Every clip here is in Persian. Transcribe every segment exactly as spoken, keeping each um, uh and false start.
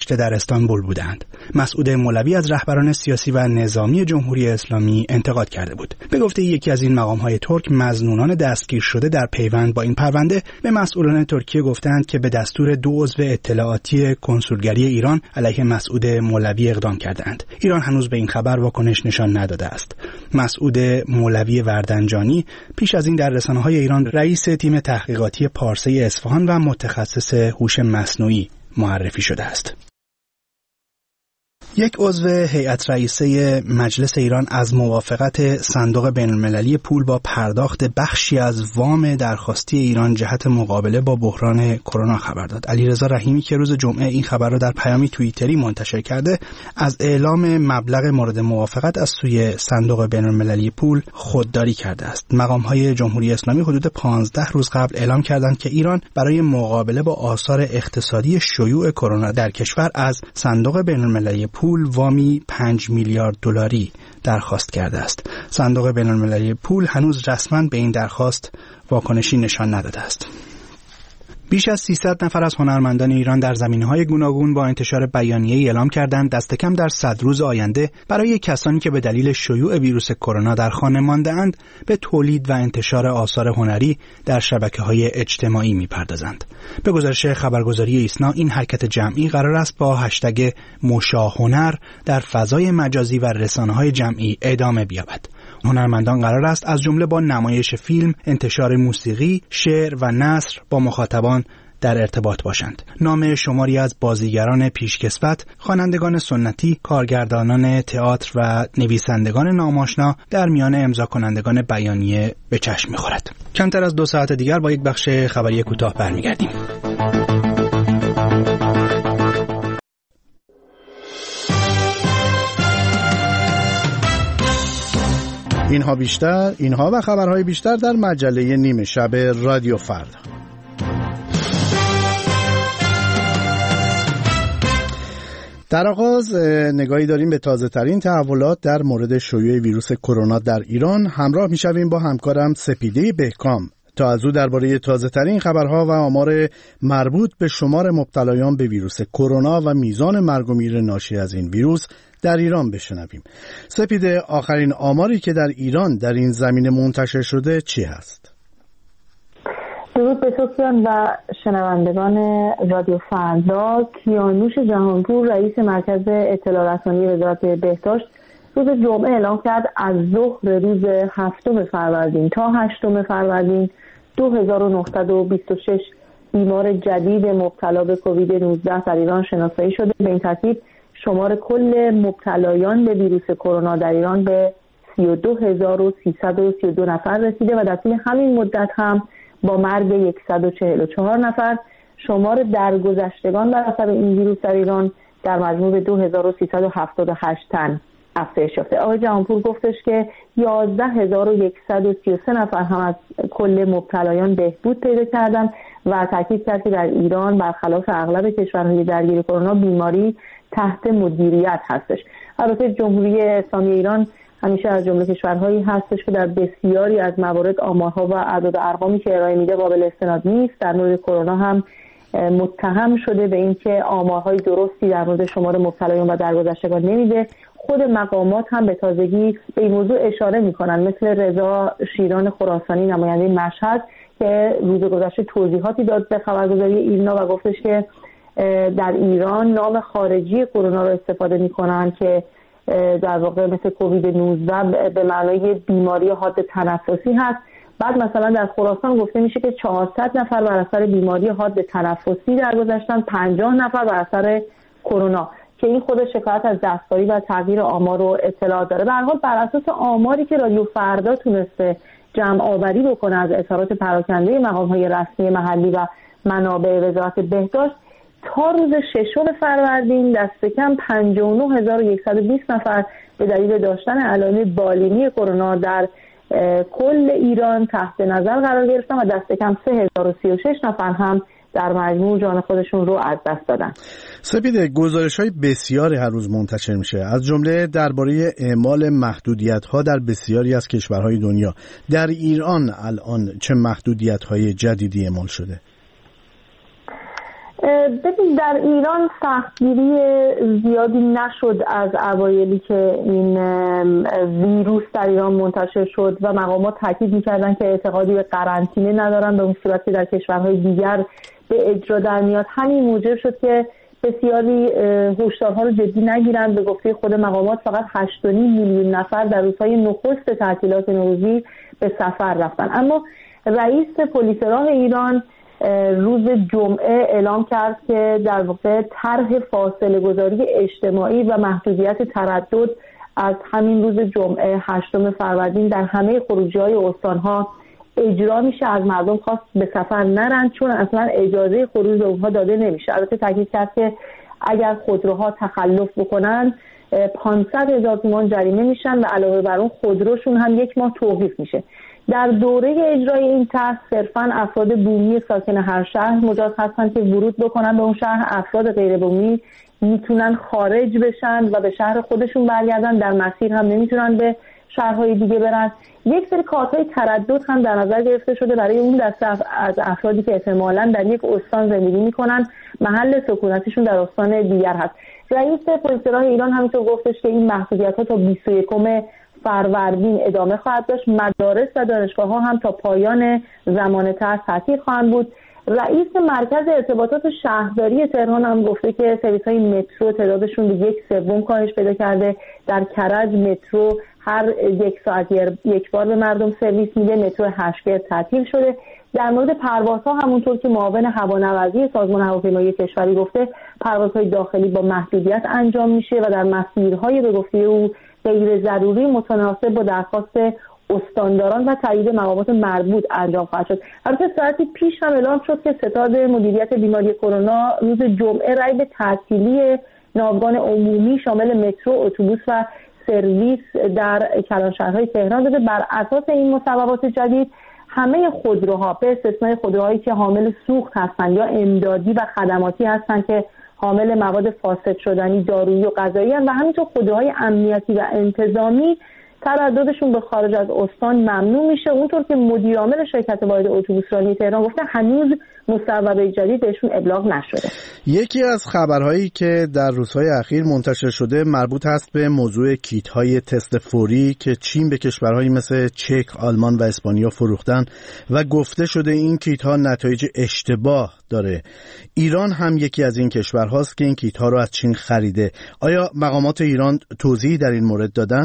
گذشته در استانبول بودند. مسعود مولوی از رهبران سیاسی و نظامی جمهوری اسلامی انتقاد کرده بود. به گفته یکی از این مقام‌های ترک، مظنونان دستگیر شده در پیوند با این پرونده به مسئولان ترکیه گفتند که به دستور دو عضو اطلاعاتی کنسولگری ایران علیه مسعود مولوی اقدام کردند. ایران هنوز به این خبر واکنش نشان نداده است. مسعود مولوی وردنجانی پیش از این در رسانه‌های ایران رئیس تیم تحقیقاتی پارسه اصفهان و متخصص هوش مصنوعی معرفی شده است. یک عضو هیئت رئیسه مجلس ایران از موافقت صندوق بین‌المللی پول با پرداخت بخشی از وام درخواستی ایران جهت مقابله با بحران کرونا خبر داد. علیرضا رحیمی که روز جمعه این خبر را در پیامی توییتری منتشر کرده، از اعلام مبلغ مورد موافقت از سوی صندوق بین‌المللی پول خودداری کرده است. مقام‌های جمهوری اسلامی حدود پانزده روز قبل اعلام کردند که ایران برای مقابله با آثار اقتصادی شیوع کرونا در کشور از صندوق بین‌المللی پول وامی پنج میلیارد دلاری درخواست کرده است. صندوق بین‌المللی پول هنوز رسما به این درخواست واکنشی نشان نداده است. بیش از سیصد نفر از هنرمندان ایران در زمینه‌های گوناگون با انتشار بیانیه‌ای اعلام کردند دست کم در صد روز آینده برای کسانی که به دلیل شیوع ویروس کرونا در خانه مانده‌اند به تولید و انتشار آثار هنری در شبکه‌های اجتماعی می‌پردازند. به گزارش خبرگزاری ایسنا، این حرکت جمعی قرار است با هشتگ مشاهنر در فضای مجازی و رسانه‌های جمعی ادامه بیابد. هنرمندان قرار است از جمله با نمایش فیلم، انتشار موسیقی، شعر و نثر با مخاطبان در ارتباط باشند. نام شماری از بازیگران پیشکسوت، خوانندگان سنتی، کارگردانان تئاتر و نویسندگان ناماشنا در میان امضا کنندگان بیانیه به چشم می‌خورد. کمتر از دو ساعت دیگر با یک بخش خبری کوتاه برمیگردیم. اینها بیشتر، اینها و خبرهای بیشتر در مجله نیمه شب رادیو فردا. در آغاز نگاهی داریم به تازه ترین تحولات در مورد شیوع ویروس کرونا در ایران. همراه میشویم با همکارم سپیده بهکام تا از او درباره تازه ترین خبرها و آمار مربوط به شمار مبتلایان به ویروس کرونا و میزان مرگ و میر ناشی از این ویروس در ایران بشنویم. سپیده، آخرین آماری که در ایران در این زمینه منتشر شده چی هست؟ درود به تو کیان و شنوندگان رادیو فردا. کیانوش جهانپور، رئیس مرکز اطلاع رسانی وزارت بهداشت، روز جمعه اعلام کرد از ظهر روز هفتم فروردین تا هشتم فروردین دو هزار و نهصد و بیست و شش بیمار جدید مبتلا به کووید نوزده در ایران شناسایی شده. به این ترتیب شمار کل مبتلایان به ویروس کرونا در ایران به سی و دو هزار و سیصد و سی و دو نفر رسیده و در طول همین مدت هم با مرگ صد و چهل و چهار نفر شمار درگذشتگان بر اثر این ویروس در ایران در مجموع به دو هزار و سیصد و هفتاد و هشت تن افزایش یافته. آقای جهانپور گفتش که یازده هزار و صد و سی و سه نفر هم از کل مبتلایان بهبود پیدا کردن و تاکید کرد که در ایران برخلاف اغلب کشورهای درگیر کرونا بیماری تحت مدیریت هستش. البته جمهوری اسلامی ایران همیشه از جمله کشورهایی هستش که در بسیاری از موارد آمارها و اعداد و ارقامی که ارائه میده قابل استناد نیست. در مورد کرونا هم متهم شده به اینکه آمارهای درستی در مورد شمار مبتلایان و درگذشتگان نمیده. خود مقامات هم به تازگی به این موضوع اشاره میکنن، مثل رضا شیران خراسانی نماینده مشهد که روز گذشته توضیحاتی داد به خبرگزاری ایرنا و گفتش که در ایران نام خارجی کرونا رو استفاده میکنن که در واقع مثل کووید نوزده به معنای بیماری حاد تنفسی هست. بعد مثلا در خراسان گفته میشه که چهارصد نفر بر اثر بیماری حاد تنفسی درگذشتن، پنجاه نفر بر اثر کرونا، که این خود شکایت از دستکاری و تغییر آمار و اطلاع داره. به هر حال بر اساس آماری که رادیو فردا تونسته جمع آوری بکنه از اظهارات پراکنده مقام‌های رسمی محلی و منابع وزارت بهداشت، تا روز ششم فروردین دست کم پنجاه و نه هزار و صد و بیست نفر به دلیل داشتن علائم بالینی کرونا در کل ایران تحت نظر قرار گرفتن و دست کم سه هزار و سی و شش نفر هم در مجموع جان خودشون رو از دست دادن. سپیده، گزارش‌های بسیاری هر روز منتشر میشه، از جمله درباره اعمال محدودیت‌ها در بسیاری از کشورهای دنیا. در ایران الان چه محدودیت‌های جدیدی اعمال شده؟ ببین در ایران سختگیری زیادی نشد از اوایلی که این ویروس در ایران منتشر شد و مقامات تاکید می‌کردن که اعتقادی به قرنطینه ندارن به اون صورت که در کشورهای دیگر به اجرا در میاد. همین موجب شد که بسیاری هشدارها رو جدی نگیرن. به گفته خود مقامات فقط هشت و نیم میلیون نفر در روزهای نخست تعطیلات نوروزی به سفر رفتن. اما رئیس پلیس راه ایران روز جمعه اعلام کرد که در واقع طرح فاصله گذاری اجتماعی و محدودیت تردد از همین روز جمعه هشتم فروردین در همه خروجی‌های استان‌ها اجرا میشه. از مردم خواست به سفر نرن چون اصلا اجازه خروج به اونها داده نمیشه. البته تاکید کرد که اگر خودروها تخلف بکنن پانصد هزار تومان جریمه میشن و علاوه بر اون خودروشون هم یک ماه توقیف میشه. در دوره اجرای این طرح صرفاً افراد بومی ساکن هر شهر مجاز هستند که ورود بکنن به اون شهر. افراد غیر بومی میتونن خارج بشن و به شهر خودشون برگردن، در مسیر هم نمیتونن به شهرهای دیگه برن. یک سری کارت‌های تردد هم در نظر گرفته شده برای اون دسته از افرادی که احتمالاً در یک استان زندگی میکنن، محل سکونتشون در استان دیگر هست. رئیس پلیس راه ایران همینطور گفتش که این محدودیت‌ها تا بیست و یکم فروردین ادامه خواهد داشت. مدارس و دانشگاه‌ها هم تا پایان زمان طرح تعطیل خواهند بود. رئیس مرکز ارتباطات شهرداری تهران هم گفته که سرویس‌های مترو تعدادشون به یک سوم کاهش پیدا کرده. در کرج مترو هر یک ساعت یک بار به مردم سرویس میده. مترو هشت‌گیر تعطیل شده. در مورد پروازها همونطور که معاون هوانوردی سازمان هواپیمایی کشوری گفته پروازهای داخلی با محدودیت انجام میشه و در مسیرهای به گفته او غیر ضروری متناسب با درخواست استانداران و تایید مقامات مربوط انجام خواهد شد. البته ساعتی پیش هم اعلام شد که ستاد مدیریت بیماری کرونا روز جمعه رأی به تعطیلی ناوگان عمومی شامل مترو، اتوبوس و سرویس در کلانشهرهای تهران داده. بر اساس این مصوبات جدید همه خودروها به استثنای خودروهایی که حامل سوخت هستند یا امدادی و خدماتی هستند که حامل مواد فاسد شدنی، دارویی و غذایی و همینطور خودروهای امنیتی و انتظامی ترددشون به خارج از استان ممنوع میشه. اونطور که مدیر عامل شرکت واحد اتوبوسرانی تهران گفته هنوز مصوبه جدید بهشون ابلاغ نشده. یکی از خبرهایی که در روزهای اخیر منتشر شده مربوط هست به موضوع کیت‌های تست فوری که چین به کشورهایی مثل چک، آلمان و اسپانیا فروختن و گفته شده این کیت‌ها نتایج اشتباه داره. ایران هم یکی از این کشورهاست که این کیت‌ها رو از چین خریده. آیا مقامات ایران توضیحی در این مورد دادن؟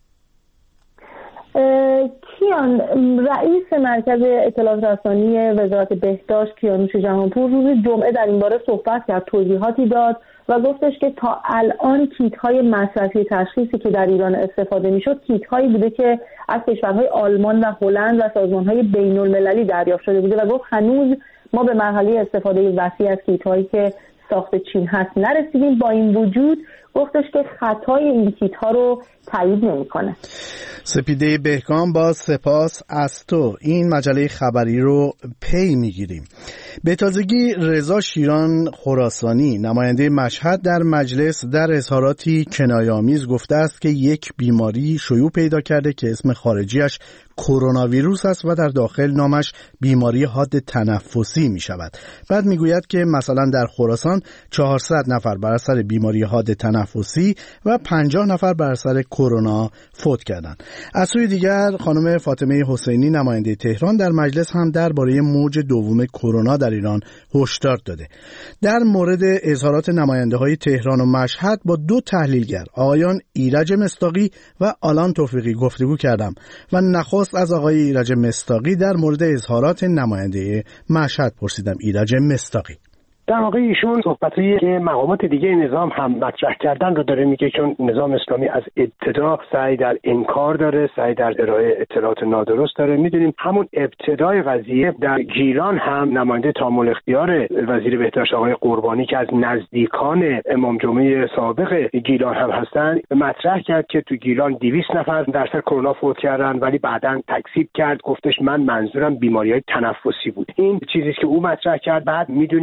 کیان رئیس مرکز اطلاعات رسانی وزارت بهداشت کیانوش جهانپور روز جمعه در این باره صحبت کرد، توضیحاتی داد و گفتش که تا الان کیت‌های مصرفی تشخیصی که در ایران استفاده می‌شد کیت‌هایی بوده که از کشورهای آلمان و هلند و سازمان‌های بین‌المللی دریافت شده بوده و گفت هنوز ما به مرحله استفاده وسیع از کیت‌هایی که ساخت چین هست نرسیدیم. با این وجود گفتش که خطای این کیت‌ها رو تایید نمی‌کنه. سپیده بهکام با سپاس از تو این مجله خبری رو پی میگیریم. به تازگی رضا شیران خراسانی نماینده مشهد در مجلس در اظهاراتی کنایه‌آمیز گفته است که یک بیماری شیوع پیدا کرده که اسم خارجیش کرونا ویروس است و در داخل نامش بیماری حاد تنفسی می شود. بعد می گوید که مثلا در خراسان چهارصد نفر بر اثر بیماری حاد تنفسی و پنجاه نفر بر اثر کرونا فوت کردند. از سوی دیگر خانم فاطمه حسینی نماینده تهران در مجلس هم درباره موج دوم کرونا در ایران هشدار داده. در مورد اظهارات نماینده های تهران و مشهد با دو تحلیلگر آقایان ایرج مصداقی و آلان توفیقی گفتگو کردم و نخست از آقای ایرج مصداقی در مورد اظهارات نماینده مشهد پرسیدم. ایرج مصداقی: در واقع ایشون صحبتایی که مقامات دیگه نظام هم مطرح کردن رو داره میگه، چون نظام اسلامی از ابتدا سعی در انکار داره، سعی در ارائه اطلاعات نادرست داره. میدونیم همون ابتدای قضیه در گیلان هم نماینده تامل اختیار وزیر بهداشت آقای قربانی که از نزدیکان امام جمعه سابق گیلان هم هستن مطرح کرد که تو گیلان دویست نفر در اثر کرونا فوت کردن، ولی بعداً تکذیب کرد، گفتش من منظورم بیماری‌های تنفسی بود. این چیزی که او مطرح کرد. بعد میدونیم که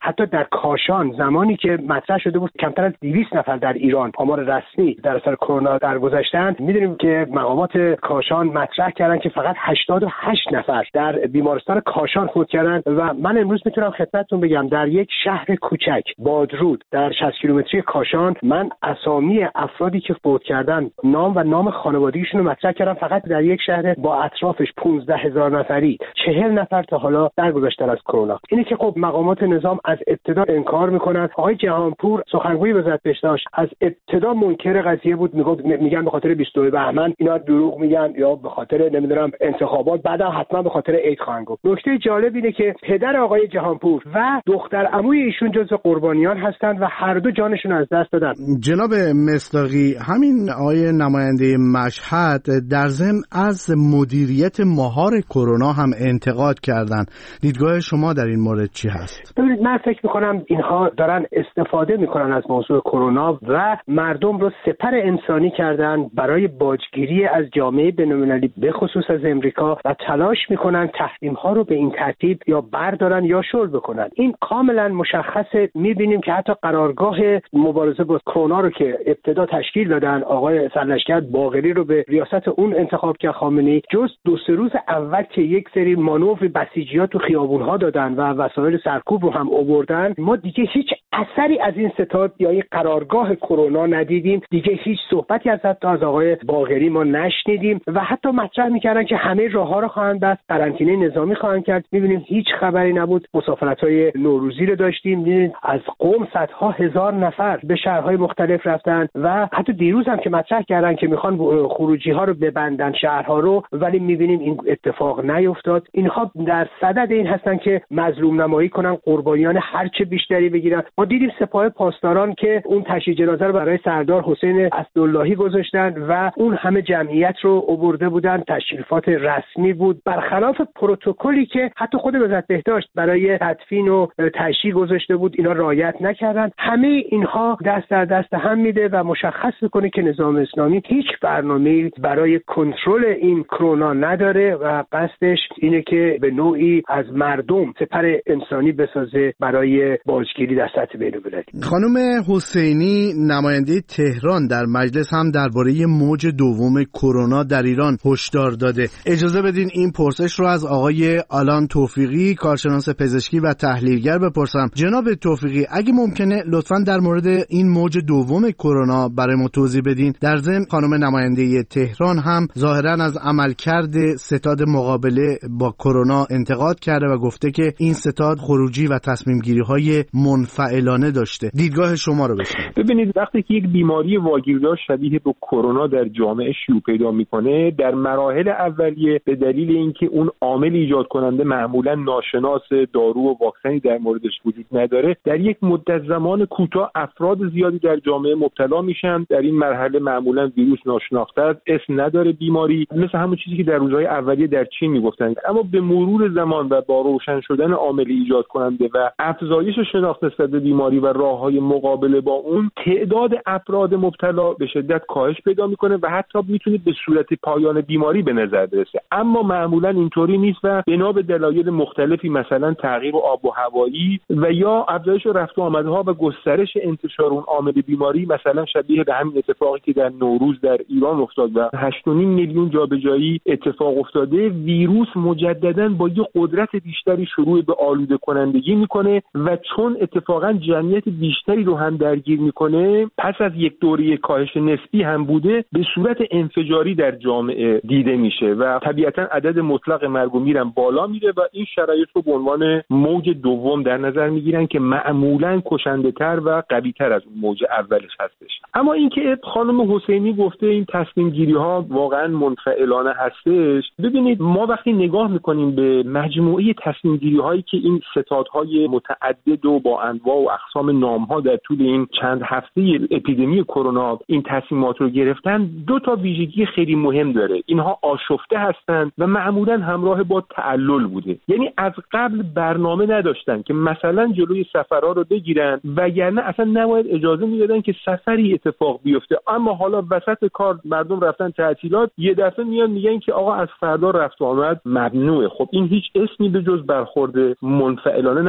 حتی در کاشان زمانی که مطرح شده بود کمتر از دویست نفر در ایران آمار رسمی در اثر کرونا درگذشتن، می‌دونیم که مقامات کاشان مطرح کردن که فقط هشتاد و هشت نفر در بیمارستان کاشان فوت کردن و من امروز میتونم خدمتتون بگم در یک شهر کوچک بادرود در شصت کیلومتری کاشان من اسامی افرادی که فوت کردن، نام و نام خانوادگیشون رو مطرح کردم. فقط در یک شهر با اطرافش پانزده هزار نفری چهل نفر تا حالا درگذشتن از کرونا. اینه که خب مقامات نظام از ابتدا انکار میکنن. آقای جهانپور سخنگوی وزارت بهداشت از ابتدا منکر قضیه بود، میگفت میگن به خاطر بیست و دو بهمن اینا دروغ میگن یا به خاطر نمیدونم انتخابات، بعدا حتما به خاطر عید خواهند گفت. نکته جالب اینه که پدر آقای جهانپور و دختر عموی ایشون جزو قربانیان هستند و هر دو جانشون از دست دادن. جناب مصداقی، همین آقای نماینده مشهد در ضمن از مدیریت مهار کرونا هم انتقاد کردن. دیدگاه شما در این مورد چی هست؟ ببینید من فکر میکنم اینها دارن استفاده میکنن از موضوع کرونا و مردم رو سپر انسانی کردن برای باجگیری از جامعه بین‌المللی به خصوص از امریکا و تلاش میکنن تحریم ها رو به این ترتیب یا بردارن یا شل بکنن. این کاملا مشخصه. میبینیم که حتی قرارگاه مبارزه با کرونا رو که ابتدا تشکیل دادن، آقای سرلشکر باقری رو به ریاست اون انتخاب کرد خامنه‌ای، جز دو سه روز اول که یک سری مانور بسیجیات تو خیابون‌ها دادن و وسایل سرکوب رو هم آوردن، ما دیگه هیچ اثری از این ستاد یا این قرارگاه کرونا ندیدیم. دیگه هیچ صحبتی از حتی از آقای باقری ما نشنیدیم و حتی مطرح می‌کردن که همه راه‌ها رو خواهند بست، قرنطینه نظامی خواهند کرد. می‌بینیم هیچ خبری نبود. مسافرت‌های نوروزی رو داشتیم، می‌بینیم از قم صدها هزار نفر به شهرهای مختلف رفتن و حتی دیروز هم که مطرح کردن که می‌خوان خروجی‌ها رو ببندن شهرها رو، ولی می‌بینیم این اتفاق نیفتاد. اینها در صدد این هستن که مظلوم نمایی کنن، قربانیان هر چه بیشتری بگیرن. ما دیدیم سپاه پاسداران که اون تشییع جنازه رو برای سردار حسین اسداللهی گذاشتن و اون همه جمعیت رو آورده بودن، تشریفات رسمی بود، برخلاف پروتکلی که حتی خود وزارت بهداشت برای تدفین و تشییع گذاشته بود. اینا رعایت نکردن. همه اینها دست در دست هم میده و مشخص میکنه که نظام اسلامی هیچ برنامه‌ای برای کنترل این کرونا نداره و قصدش اینه که به نوعی از مردم سپر انسانی بسازه برای باجگیری در سطح بین‌المللی. خانم حسینی نماینده تهران در مجلس هم درباره موج دوم کرونا در ایران هشدار داده. اجازه بدین این پرسش رو از آقای آلان توفیقی، کارشناس پزشکی و تحلیلگر بپرسم. جناب توفیقی، اگه ممکنه لطفاً در مورد این موج دوم کرونا برای ما توضیح بدین. در ضمن خانم نماینده تهران هم ظاهراً از عملکرد ستاد مقابله با کرونا انتقاد کرده و گفته که این ستاد خروجی و تصمیم گیری های منفعلانه داشته. دیدگاه شما رو بشنویم. ببینید، وقتی که یک بیماری واگیردار شبیه به کرونا در جامعه شیوع پیدا میکنه، در مراحل اولیه به دلیل اینکه اون عامل ایجاد کننده معمولا ناشناس، دارو و واکسنی در موردش وجود نداره، در یک مدت زمان کوتاه افراد زیادی در جامعه مبتلا میشن. در این مرحله معمولا ویروس ناشناخته است، اسم نداره بیماری، مثل همون چیزی که در روزهای اولیه در چین میگفتن. اما به مرور زمان و با روشن شدن عامل ایجاد کننده و افزایش شناخت نسبت به بیماری و راههای مقابله با اون، تعداد افراد مبتلا به شدت کاهش پیدا میکنه و حتی میتونه به صورت پایان بیماری به نظر برسه. اما معمولا اینطوری نیست و بنا به دلایل مختلفی، مثلا تغییر آب و هوایی و یا افزایش رفت و آمدها و گسترش انتشار اون عامل بیماری، مثلا شبیه به همین اتفاقی که در نوروز در ایران افتاد و هشت و نیم میلیون جابجایی اتفاق افتاده، ویروس مجددا با یه قدرت بیشتری شروع به آلوده کنندگی میکنه و چون اتفاقا جمعیت بیشتری رو هم درگیر میکنه، پس از یک دوره کاهش نسبی هم بوده، به صورت انفجاری در جامعه دیده میشه و طبیعتا عدد مطلق مرگ و میر هم بالا میره و این شرایط رو به عنوان موج دوم در نظر میگیرن که معمولا کشنده تر و قوی تر از اون موج اولش هستش. اما اینکه خانم حسینی گفته این تصمیم گیری ها واقعا منفعلانه هستش، ببینید ما وقتی نگاه میکنیم به مجموعه تصمیم گیری هایی که این ستادهای متعدد و با انواع و اقسام نام ها در طول این چند هفته اپیدمی کرونا این تصمیمات رو گرفتن، دو تا ویژگی خیلی مهم داره. اینها آشفته هستند و معمولا همراه با تعلل بوده. یعنی از قبل برنامه نداشتن که مثلا جلوی سفرها رو بگیرن و یعنی اصلا نباید اجازه میدادن که سفری اتفاق بیفته. اما حالا وسط کار مردم رفتن تعطیلات، یه دفعه میان میگن که آقا از فردا رفت و آمد ممنوعه. خب این هیچ اسمی به جز برخورد منفعلانه نداره. یا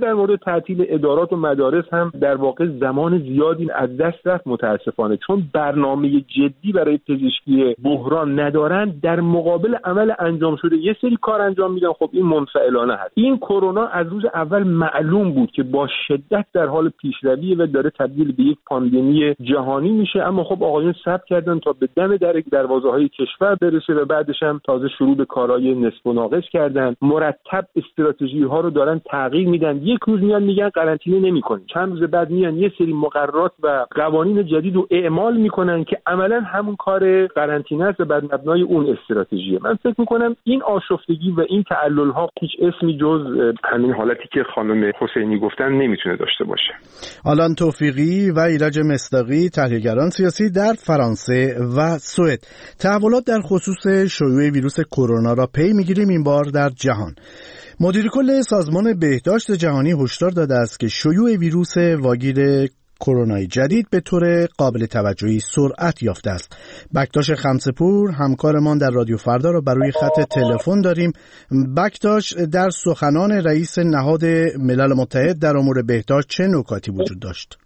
در مورد تعطیل ادارات و مدارس هم در واقع زمان زیادی از دست رفت متاسفانه، چون برنامه جدی برای پزشکی بحران ندارن، در مقابل عمل انجام شده یه سری کار انجام میدن. خب این منفعلانه هست. این کرونا از روز اول معلوم بود که با شدت در حال پیشروی و داره تبدیل به یک پاندمی جهانی میشه، اما خب آقایون صبر کردن تا به دم در دروازه‌های کشور برسه و بعدش هم تازه شروع به کارهای نصف و ناقص کردن. مرتب استراتژی ها رو دارن تغییر میدن. یک روز میان میگن قرنطینه نمی‌کنیم، چند روز بعد میان یه سری مقررات و قوانین جدید رو اعمال میکنن که عملاً همون کار قرنطینه است و بر مبنای اون استراتژیه. من فکر میکنم این آشفتگی و این تعلل ها هیچ اسمی جز همین حالتی که خانم حسینی گفتن نمیتونه داشته باشه. آلان توفیقی و ایرج مصداقی، تحلیلگران سیاسی در فرانسه و سوئد. تحولات در خصوص شیوع ویروس کرونا را پی میگیریم این بار در جهان. مدیر کل سازمان بهداشت جهانی هشدار داده است که شیوع ویروس واگیر کرونای جدید به طور قابل توجهی سرعت یافته است. بکتاش خمسه‌پور همکارمان در رادیو فردا را بر روی خط تلفن داریم. بکتاش، در سخنان رئیس نهاد ملل متحد در امور بهداشت چه نکاتی وجود داشت؟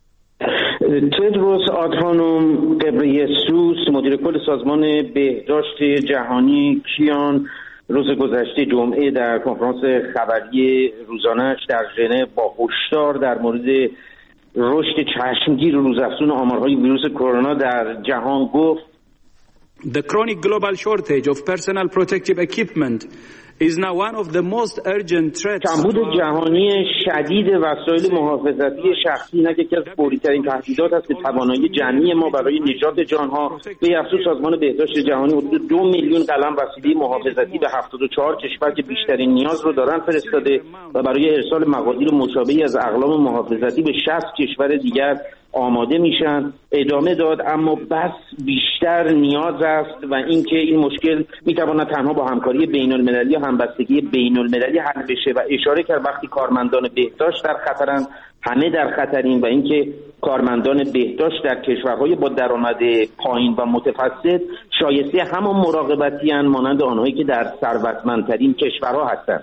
تدروس آدهانوم غبریسوس، مدیر کل سازمان بهداشت جهانی کیان، روز گذشته جمعه در کنفرانس خبری روزانه‌اش در ژنو با هشدار در مورد رشد چشمگیر و روزافزون آمارهای ویروس کرونا در جهان گفت: The chronic global shortage of personal protective equipment is now one of the most urgent threats. کمبود جهانی شدید وسایل محافظتی شخصی یکی از فوری‌ترین تهدیدات است که توانایی جمعی ما برای نجات جانها. به افزون سازمان بهداشت جهانی حدود دو میلیون قلم وسیله محافظتی به هفتاد و چهار کشور که بیشترین نیاز رو دارن فرستاده و برای ارسال مقادیر مشابهی از اقلام محافظتی به شصت کشور دیگر آماده میشن. ادامه داد اما بس بیشتر نیاز است و اینکه این مشکل میتواند تنها با همکاری بین المللی و همبستگی بین المللی حل بشه و اشاره کرد وقتی کارمندان بهداشت در خطرند همه در خطریم و اینکه کارمندان بهداشت در کشورهای با درآمد پایین و متوسط شایسته همان مراقبتی اند مانند آنهایی که در ثروتمندترین کشورها هستند.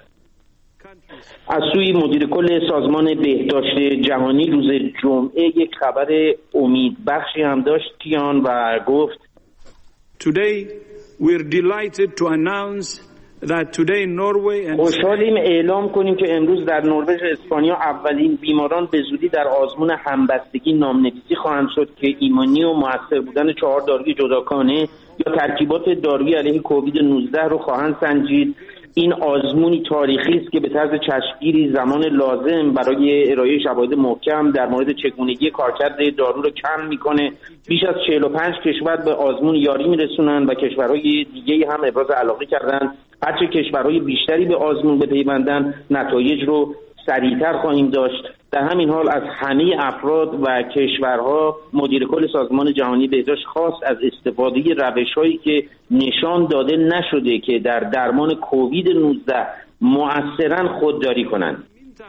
از سوی مدیر کل سازمان بهداشت جهانی روز جمعه یک خبر امیدبخشی هم داشت کیان و گفت: Today we're delighted to announce that today Norway and خوشحالیم اعلام کنیم که امروز در نروژ و اسپانیا اولین بیماران به زودی در آزمون همبستگی نامنویسی خواهند شد که ایمنی و موثر بودن چهار داروی جداگانه یا ترکیبات دارویی علیه کووید نوزده رو خواهند سنجید. این آزمونی تاریخی است که به طرز چشمگیری زمان لازم برای ارائه شواهد محکم در مورد چگونگی کارکرد دارو رو کم میکنه. بیش از چهل و پنج کشور به آزمون یاری میرسونن و کشورهای دیگه هم ابراز علاقه کردن. هرچه کشورهای بیشتری به آزمون بپیوندن نتایج رو سریعتر خواهیم داشت. در همین حال از همه افراد و کشورها مدیر کل سازمان جهانی بهداشت خواست از استفاده روش‌هایی که نشان داده نشده که در درمان کووید نوزده مؤثراً خودداری کنند.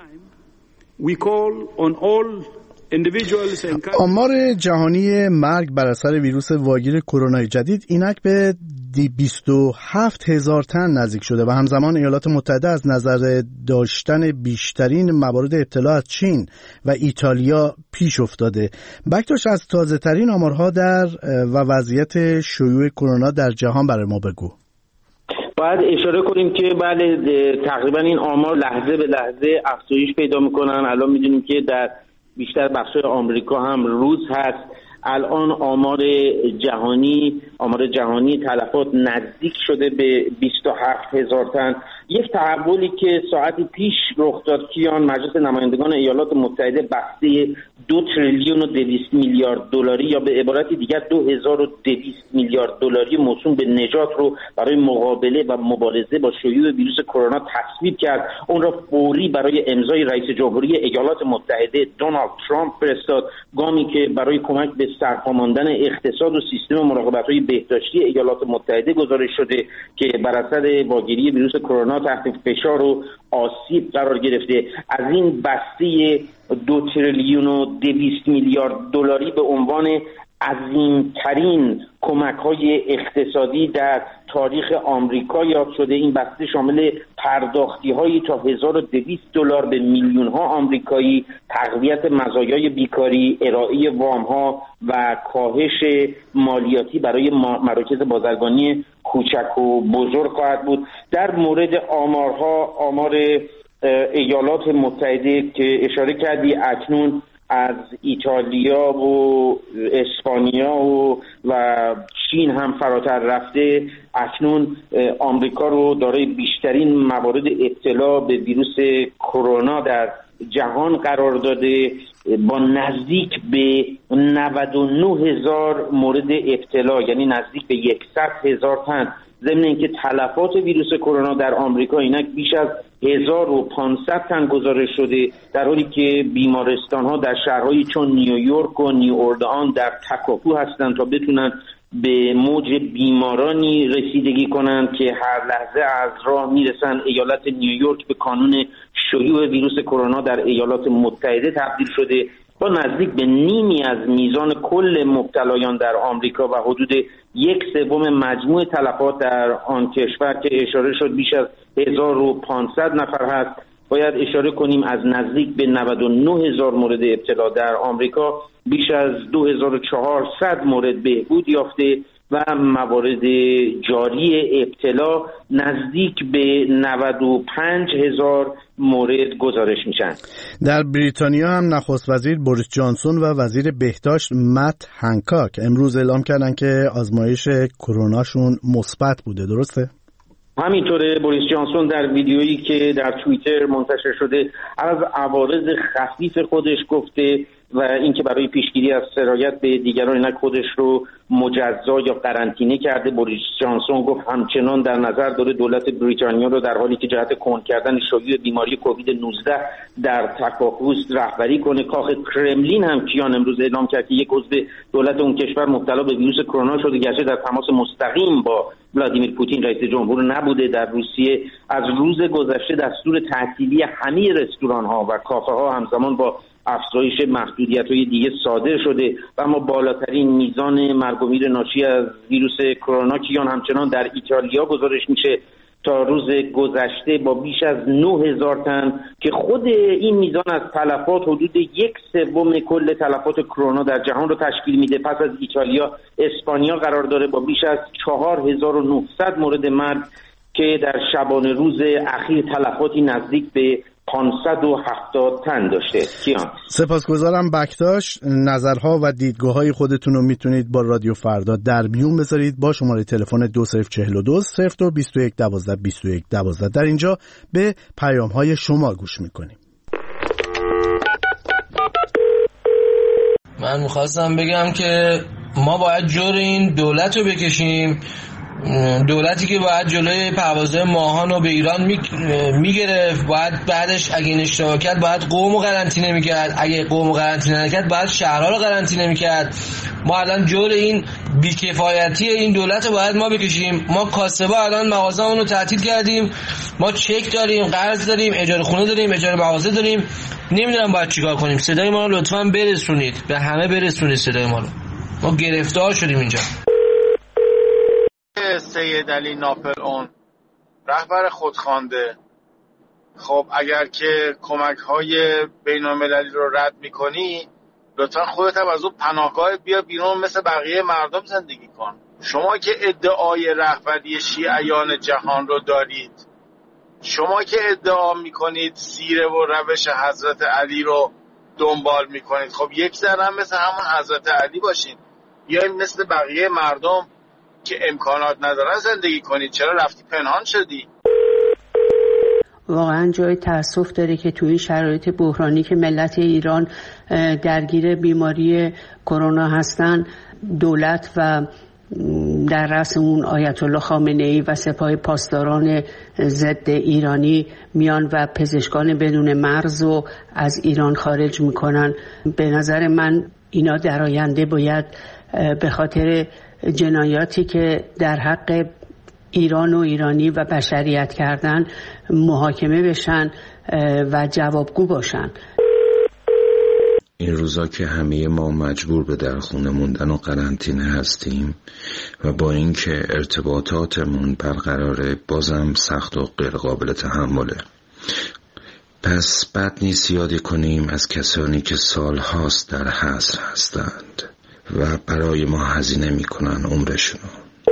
آمار جهانی مرگ بر اثر ویروس واگیر کرونای جدید اینک به بیست و هفت هزار تن نزدیک شده و همزمان ایالات متحده از نظر داشتن بیشترین موارد ابتلا از چین و ایتالیا پیش افتاده. بکتاش، از تازه ترین آمارها در و وضعیت شیوع کرونا در جهان برای ما بگو. باید اشاره کنیم که بله تقریبا این آمار لحظه به لحظه افزایش پیدا میکنن. الان میدونیم که در بیشتر بخش‌های آمریکا هم روز هست. الان آمار جهانی آمار جهانی تلفات نزدیک شده به بیست و هفت هزار تن. یک تحولی که ساعتی پیش رخ داد کیان، مجلس نمایندگان ایالات متحده بسته دو تریلیون و دویست میلیارد دلاری یا به عبارت دیگر دو هزار و دویست میلیارد دلاری موسوم به نجات رو برای مقابله و مبارزه با شیوع ویروس کرونا تصویب کرد. اون را فوری برای امضای رئیس جمهوری ایالات متحده دونالد ترامپ فرستاد، گامی که برای کمک به سرپاماندن اقتصاد و سیستم مراقبت‌های بهداشتی ایالات متحده گزارش شده که بر اثر واگیری ویروس کرونا تحت فشار و آسیب قرار گرفته. از این بسته دو تریلیون و دویست میلیارد دلاری به عنوان عظیمترین کمک‌های اقتصادی در تاریخ آمریکا یاد شده. این بسته شامل پرداختی هایی تا هزار و دویست دلار به میلیون ها آمریکایی، تقویت مزایای بیکاری، ارائه وام ها و کاهش مالیاتی برای مراکز بازرگانی کوچک و بزرگ خواهد بود. در مورد آمارها، آمار ایالات متحده که اشاره کردی، اکنون از ایتالیا و اسپانیا و و چین هم فراتر رفته. اکنون آمریکا رو دارای بیشترین موارد ابتلا به ویروس کرونا در جهان قرار داده، با نزدیک به نود و نه هزار مورد ابتلا، یعنی نزدیک به صد هزار تن. ضمن اینکه تلفات ویروس کرونا در آمریکا اینک بیش از هزار و پانصد تن گزارش شده، در حالی که بیمارستان‌ها در شهرهایی چون نیویورک و نیواردان در تکاپو هستند تا بتونن به موج بیمارانی رسیدگی کنند که هر لحظه از راه میرسن. ایالت نیویورک به کانون شیوع ویروس کرونا در ایالات متحده تبدیل شده، با نزدیک به نیمی از میزان کل مبتلایان در آمریکا و حدود یک سوم مجموع تلفات در آن کشور که اشاره شد بیش از هزار و پانصد نفر هست. باید اشاره کنیم از نزدیک به نود و نه هزار مورد ابتلا در آمریکا بیش از دو هزار و چهارصد مورد بهبود یافته و موارد جاری ابتلا نزدیک به نود و پنج هزار مورد گزارش میشن. در بریتانیا هم نخست وزیر بوریس جانسون و وزیر بهداشت مت هنکاک امروز اعلام کردن که آزمایش کروناشون مثبت بوده. درسته؟ همینطوره. بوریس جانسون در ویدیویی که در توییتر منتشر شده از عوارض خفیف خودش گفته و اینکه برای پیشگیری از سرایت به دیگران اینک خودش رو مجزا یا قرنطینه کرده. بوریس جانسون گفت همچنان در نظر داره دولت بریتانیا رو در حالی که جهت کند کردن شیوع بیماری کووید نوزده در تکاپوست رهبری کنه. کاخ کرملین هم کیان امروز اعلام کرد که یک عضو دولت اون کشور مبتلا به ویروس کرونا شده، گرچه در تماس مستقیم با ولادیمیر پوتین رئیس جمهور نبوده. در روسیه از روز گذشته دستور تعطیلی همه رستوران ها و کافه ها همزمان با افزایش محدودیت‌های دیگه صادر شده و اما بالاترین میزان مرگ و میر ناشی از ویروس کرونا کیان همچنان در ایتالیا گزارش میشه. تا روز گذشته با بیش از نه هزار تن که خود این میزان از تلفات حدود یک سوم کل تلفات کرونا در جهان رو تشکیل میده. پس از ایتالیا اسپانیا قرار داره با بیش از چهار هزار و نهصد مورد مرگ که در شبانه روز اخیر تلفاتی نزدیک به پانصد و هفتاد تن داشته. کیان سپاسگزارم بکتاش. نظرها و دیدگاه‌های خودتون رو میتونید با رادیو فردا در میون بذارید با شماره تلفن دو صفر چهل و دو صفر دو بیست و یک دوازده بیست و یک دوازده. در اینجا به پیام‌های شما گوش میکنیم. من میخواستم بگم که ما باید جور این دولت رو بکشیم، دولتی که باید جلوی پروازهای ماهان رو به ایران میگرفت. باید بعدش اگه این اشتباه کرد باید قوم رو قرنطینه میکرد، اگه قوم رو قرنطینه نکرد باید شهرها رو قرنطینه میکرد. ما الان جور این بیکفایتی این دولت رو باید ما بکشیم. ما کاسبا الان مغازه‌مون رو تعطیل کردیم، ما چک داریم، قرض داریم، اجاره خونه داریم، اجاره مغازه داریم. نمیدونم باید چیکار کنیم. صدای ما رو لطفاً برسونید، به همه برسونید صدای ما رو. ما گرفتار شدیم اینجا. سید علی ناپل اون رهبر خودخوانده، خب اگر که کمک های بین المللی رو رد میکنی لطفا خودت هم از اون پناهگاهت بیا بیرون، مثل بقیه مردم زندگی کن. شما که ادعای رهبری شیعیان جهان رو دارید، شما که ادعا میکنید سیره و روش حضرت علی رو دنبال میکنید، خب یک ذره هم مثل همون حضرت علی باشین. بیاین مثل بقیه مردم که امکانات ندارن زندگی کنید. چرا رفتی پنهان شدی؟ واقعا جای تأسف داره که توی این شرایط بحرانی که ملت ایران درگیر بیماری کرونا هستن، دولت و در رأس اون آیت الله خامنه ای و سپاه پاسداران ضد ایرانی میان و پزشکان بدون مرز رو از ایران خارج میکنن. به نظر من اینا در آینده باید به خاطر جنایاتی که در حق ایران و ایرانی و بشریت کردن محاکمه بشن و جوابگو باشن. این روزا که همه ما مجبور به در خونه موندن و قرنطینه هستیم و با اینکه ارتباطاتمون برقراره بازم سخت و غیر قابل تحمله. پس بد نیست یادی کنیم از کسانی که سالهاست در حصر هستند و برای ما هزینه میکنن عمرشونو.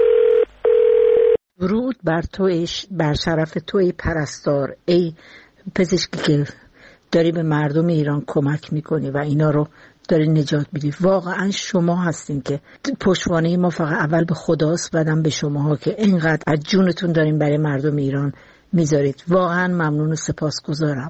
درود بر توی بر شرف توی پرستار، ای پزشکی که داری به مردم ایران کمک میکنی و اینا رو داری نجات میدی. واقعا شما هستین که پشتوانه ما فقط اول به خداست، بعدم به شماها که اینقدر از جونتون دارین برای مردم ایران میذارید. واقعا ممنون و سپاسگزارم.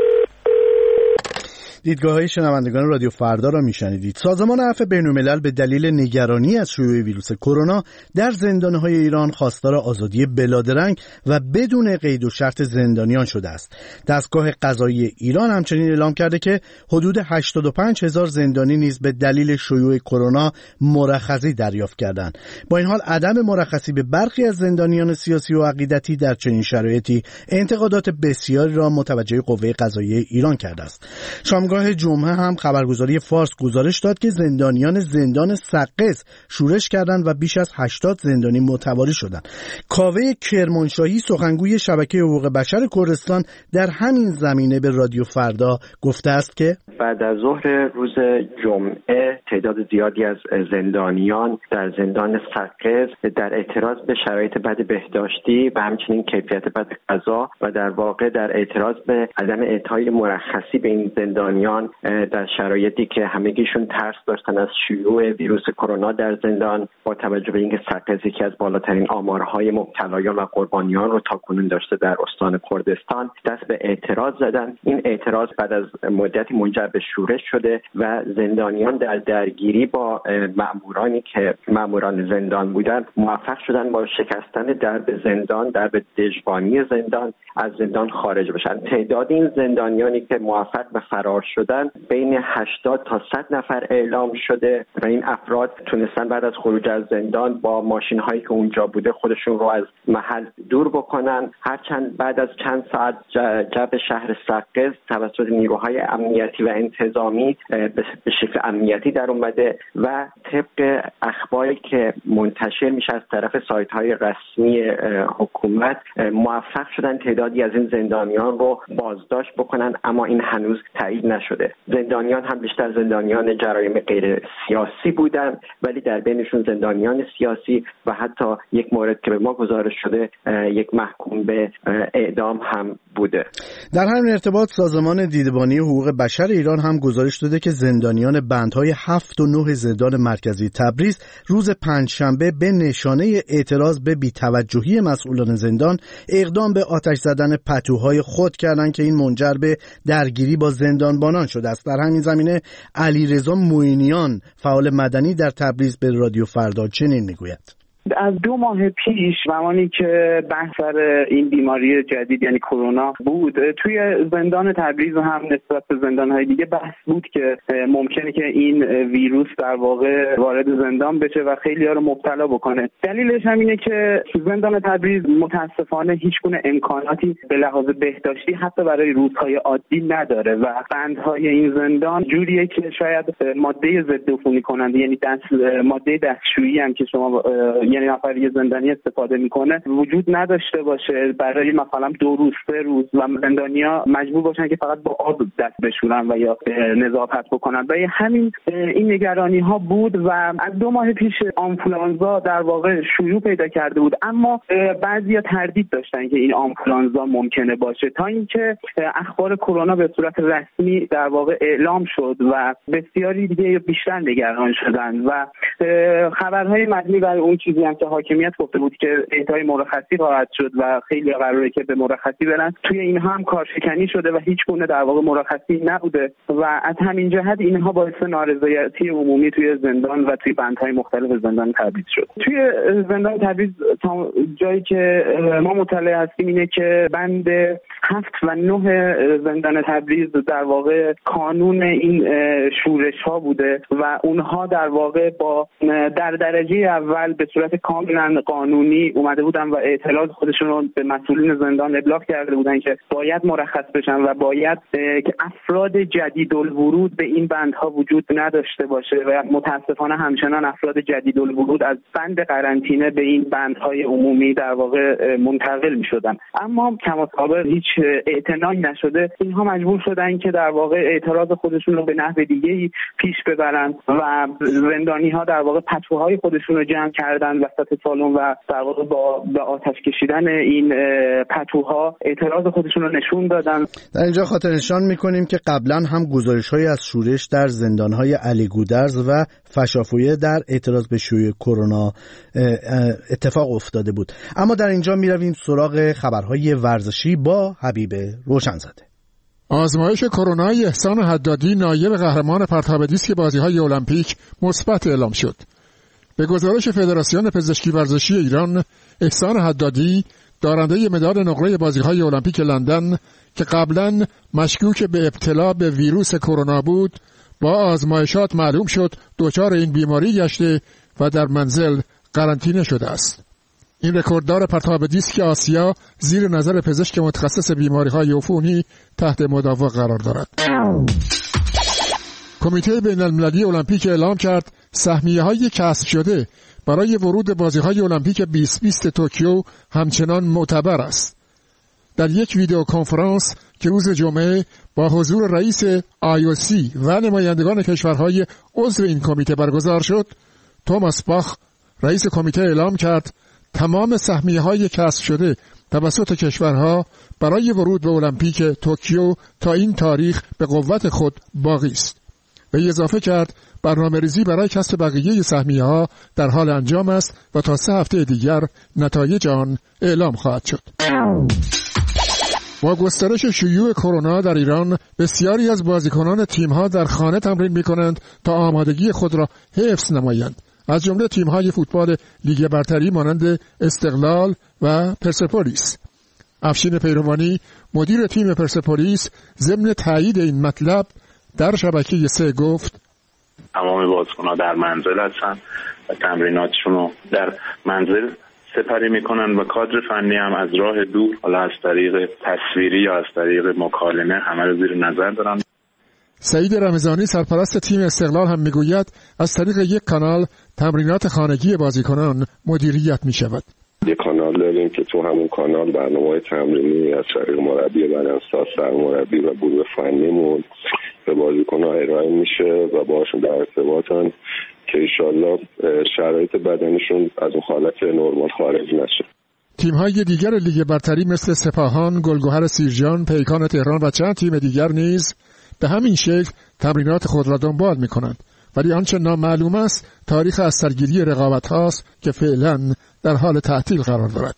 دیدگاه‌های شنوندگان رادیو فردا را میشنیدید. سازمان عفو بین‌الملل به دلیل نگرانی از شیوع ویروس کرونا در زندان‌های ایران خواستار آزادی بلادرنگ و بدون قید و شرط زندانیان شده است. دستگاه قضایی ایران همچنین اعلام کرده که حدود هشتاد و پنج هزار زندانی نیز به دلیل شیوع کرونا مرخصی دریافت کردند. با این حال عدم مرخصی به برخی از زندانیان سیاسی و عقیدتی در چنین شرایطی انتقادات بسیاری را متوجه قوه قضاییه ایران کرده است. شامگاه جمعه هم خبرگزاری فارس گزارش داد که زندانیان زندان سقز شورش کردند و بیش از هشتاد زندانی متواری شدند. کاوه کرمانشاهی سخنگوی شبکه حقوق بشر کردستان در همین زمینه به رادیو فردا گفته است که بعد از ظهر روز جمعه تعداد زیادی از زندانیان در زندان سقز در اعتراض به شرایط بد بهداشتی و همچنین کیفیت بد غذا و در واقع در اعتراض به عدم اعطای مرخصی به این زندانیان در شرایطی که همگیشون ترس داشتن از شیوع ویروس کرونا در زندان، با توجه به اینکه سقز یکی از بالاترین آمارهای مبتلایان و قربانیان رو تاکنون داشته در استان کردستان، دست به اعتراض زدن. این اعتراض بعد از مدتی منجر به شورش شده و زندانیان در درگیری با مامورانی که ماموران زندان بودند موفق شدن با شکستن درب زندان، درب دژبانی زندان، از زندان خارج بشن. تعداد این زندانیانی که موفق به فرار شدن بین هشتاد تا صد نفر اعلام شده و این افراد تونستن بعد از خروج از زندان با ماشین هایی که اونجا بوده خودشون رو از محل دور بکنن. هرچند بعد از چند ساعت جو شهر سقز توسط نیروهای امنیتی و انتظامی به شکل امنیتی در اومده و طبق اخباری که منتشر میشه از طرف سایت های رسمی حکومت موفق شدن تعدادی از این زندانیان رو بازداشت بکنن، اما این هنوز تایید نشده. زندانیان هم بیشتر زندانیان جرایم غیر سیاسی بودن، ولی در بینشون زندانیان سیاسی و حتی یک مورد که به ما گزارش شده یک محکوم به اعدام هم بوده. در همین ارتباط سازمان دیدبانی حقوق بشر ایران هم گزارش داده که زندانیان بندهای هفت و نه زندان مرکزی تبریز روز پنجشنبه به نشانه اعتراض به بی‌توجهی مسئولان زندان اقدام به آتش زدن پتوهای خود کردند که این منجر به درگیری با زندانبانان شده است. در همین زمینه علیرضا معینیان فعال مدنی در تبریز به رادیو فردا چنین میگوید: از دو ماه پیش زمانی که بحث سر این بیماری جدید یعنی کرونا بود، توی زندان تبریز هم نسبت به زندان‌های دیگه بحث بود که ممکنه که این ویروس در واقع وارد زندان بشه و خیلی‌ها رو مبتلا بکنه. دلیلش هم اینه که زندان تبریز متاسفانه هیچ گونه امکاناتی به لحاظ بهداشتی حتی برای روزهای عادی نداره و بندهای این زندان جوریه که شاید ماده ضد عفونی کننده یعنی دست ماده دستشویی هم که شما یعنی نفر یه زندانی استفاده میکنه وجود نداشته باشه برای مثلا دو روز سه روز و زندانیا مجبور باشن که فقط با آب دست بشورن و یا نظافت بکنن. و همین این نگرانی ها بود و از دو ماه پیش آنفولانزا در واقع شیوع پیدا کرده بود، اما بعضیا تردید داشتن که این آنفولانزا ممکنه باشه، تا اینکه اخبار کرونا به صورت رسمی در واقع اعلام شد و بسیاری دیگه بیشتر نگران شدن و خبرهای مبنی بر اون چیزی هم که حاکمیت گفته بود که اعطای مرخصی خواهد شد و خیلی قراره که به مرخصی برن، توی اینها هم کارشکنی شده و هیچ گونه در واقع مرخصی نبوده و از همین جهت اینها باعث نارضایتی عمومی توی زندان و توی بندهای مختلف زندان تبریز شد. توی زندان تبریز تا جایی که ما مطلع هستیم اینه که بند هفت و نه زندان تبریز در واقع کانون این شورش ها بوده و اونها در واقع با در درجه اول به صورت صورت کاملا قانونی اومده بودن و اعتراض خودشون رو به مسئولین زندان ابلاغ کرده بودن که باید مرخص بشن و باید که افراد جدیدالورود به این بندها وجود نداشته باشه و متاسفانه همچنان افراد جدیدالورود از بند قرنطینه به این بندهای عمومی در واقع منتقل می شدن. اما کما سابق هیچ اعتنایی نشده، اینها مجبور شدن که در واقع اعتراض خودشون رو به نحو دیگه‌ای پیش ببرن و زندانی ها در واقع پتوهای خودشون رو جمع کردن وسط سالن و در واقع با به آتش کشیدن این پتوها اعتراض خودشون رو نشون دادن. در اینجا خاطر نشان می‌کنیم که قبلا هم گزارش‌هایی از شورش در زندان‌های علی گودرز و فشافویه در اعتراض به شیوع کرونا اتفاق افتاده بود. اما در اینجا می‌رویم سراغ خبرهای ورزشی با حبیب روشنزاده. آزمایش کرونای احسان حدادی نایب قهرمان پرتاب دیسک بازی‌های المپیک مثبت اعلام شد. به گزارش فدراسیون پزشکی ورزشی ایران، احسان حدادی دارنده مدال نقره بازی‌های المپیک لندن که قبلاً مشکوک به ابتلا به ویروس کرونا بود، با آزمایشات معلوم شد دچار این بیماری گشته و در منزل قرنطینه شده است. این رکورددار پرتاب دیسک آسیا زیر نظر پزشک متخصص بیماری‌های عفونی تحت مداوا قرار دارد. کمیته بین‌المللی المپیک اعلام کرد سهمیه‌های کسب شده برای ورود بازی‌های المپیک بیست بیست توکیو همچنان معتبر است. در یک ویدیو کنفرانس که روز جمعه با حضور رئیس آی او سی و نمایندگان کشورهای عضو این کمیته برگزار شد، توماس باخ رئیس کمیته اعلام کرد تمام سهمیه‌های کسب شده توسط کشورها برای ورود به المپیک توکیو تا این تاریخ به قوت خود باقی است. و اضافه کرد برنامه‌ریزی برای کسب بقیه سهمیه‌ها در حال انجام است و تا سه هفته دیگر نتایج آن اعلام خواهد شد. با گسترش شیوع کرونا در ایران، بسیاری از بازیکنان تیم‌ها در خانه تمرین می‌کنند تا آمادگی خود را حفظ نمایند. از جمله تیم‌های فوتبال لیگ برتری مانند استقلال و پرسپولیس. افشین پیروانی مدیر تیم پرسپولیس ضمن تایید این مطلب در شبکه سه گفت تمام بازیکن‌ها در منزل هستن و تمریناتشون رو در منزل سپری میکنن و کادر فنی هم از راه دور، حالا از طریق تصویری یا از طریق مکالمه، همه رو زیر نظر دارن. سعید رمضانی سرپرست تیم استقلال هم میگوید از طریق یک کانال تمرینات خانگی بازیکنان مدیریت میشود. یک کانال داریم که تو همون کانال برنامه‌های تمرینی از طریق مربی بدنساز، سرمربی و گروه فنیمون به بازیکن‌ها ارائه میشه و باهاشون در ارتباطن که انشالله شرایط بدنشون از اون حالت نرمال خارج نشه. تیم‌های دیگر لیگ برتری مثل سپاهان، گلگهر سیرجان، پیکان تهران و چند تیم دیگر نیز به همین شکل تمرینات خود را دنبال می‌کنند. ولی آنچه نامعلوم است تاریخ از سرگیری رقابت هاست که فعلا در حال تعطیل قرار دارد.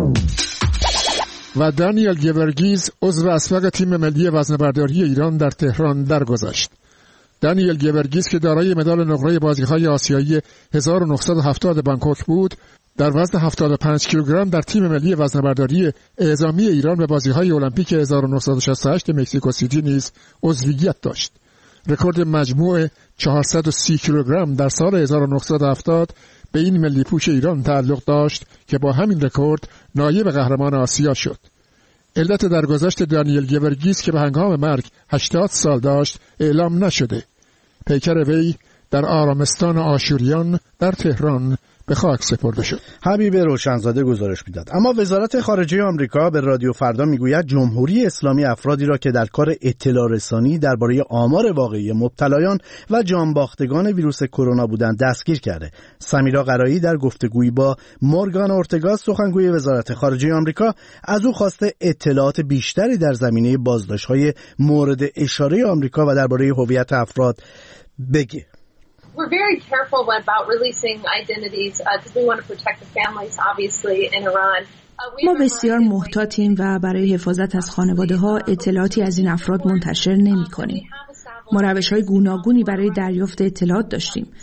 و دانیل گورگیز عضو اسبق تیم ملی وزنه‌برداری ایران در تهران درگذشت. دانیل گورگیز که دارای مدال نقره بازی‌های آسیایی هزار و نهصد و هفتاد بانکوک بود، در وزن هفتاد و پنج کیلوگرم در تیم ملی وزنه‌برداری اعزامی ایران به بازی‌های المپیک هزار و نهصد و شصت و هشت مکزیکو سیتی نیز عضویت داشت. رکورد مجموع چهارصد و سی کیلوگرم در سال هزار و نهصد و هفتاد به این ملی پوش ایران تعلق داشت که با همین رکورد نایب قهرمان آسیا شد. علت درگذشت دانیل گورگیز که به هنگام مرگ هشتاد سال داشت اعلام نشده. پیکر وی در آرامستان آشوریان در تهران به خاک سپرده شد. حبیب روشنزاده گزارش میداد. اما وزارت خارجه آمریکا به رادیو فردا میگوید جمهوری اسلامی افرادی را که در کار اطلاع رسانی درباره آمار واقعی مبتلایان و جانباختگان ویروس کرونا بودند دستگیر کرده. سمیرا قرایی در گفتگویی با مورگان اورتگا سخنگوی وزارت خارجه آمریکا از او خواسته اطلاعات بیشتری در زمینه بازداشت‌های مورد اشاره آمریکا و درباره هویت افراد بگه. We're very careful about releasing identities because uh, we want to protect the families, obviously, in Iran. ما بسیار محتاطیم و برای حفاظت از خانواده‌ها اطلاعاتی از این افراد منتشر نمی‌کنیم. ما روش‌های گوناگونی برای دریافت اطلاعات داشتیم.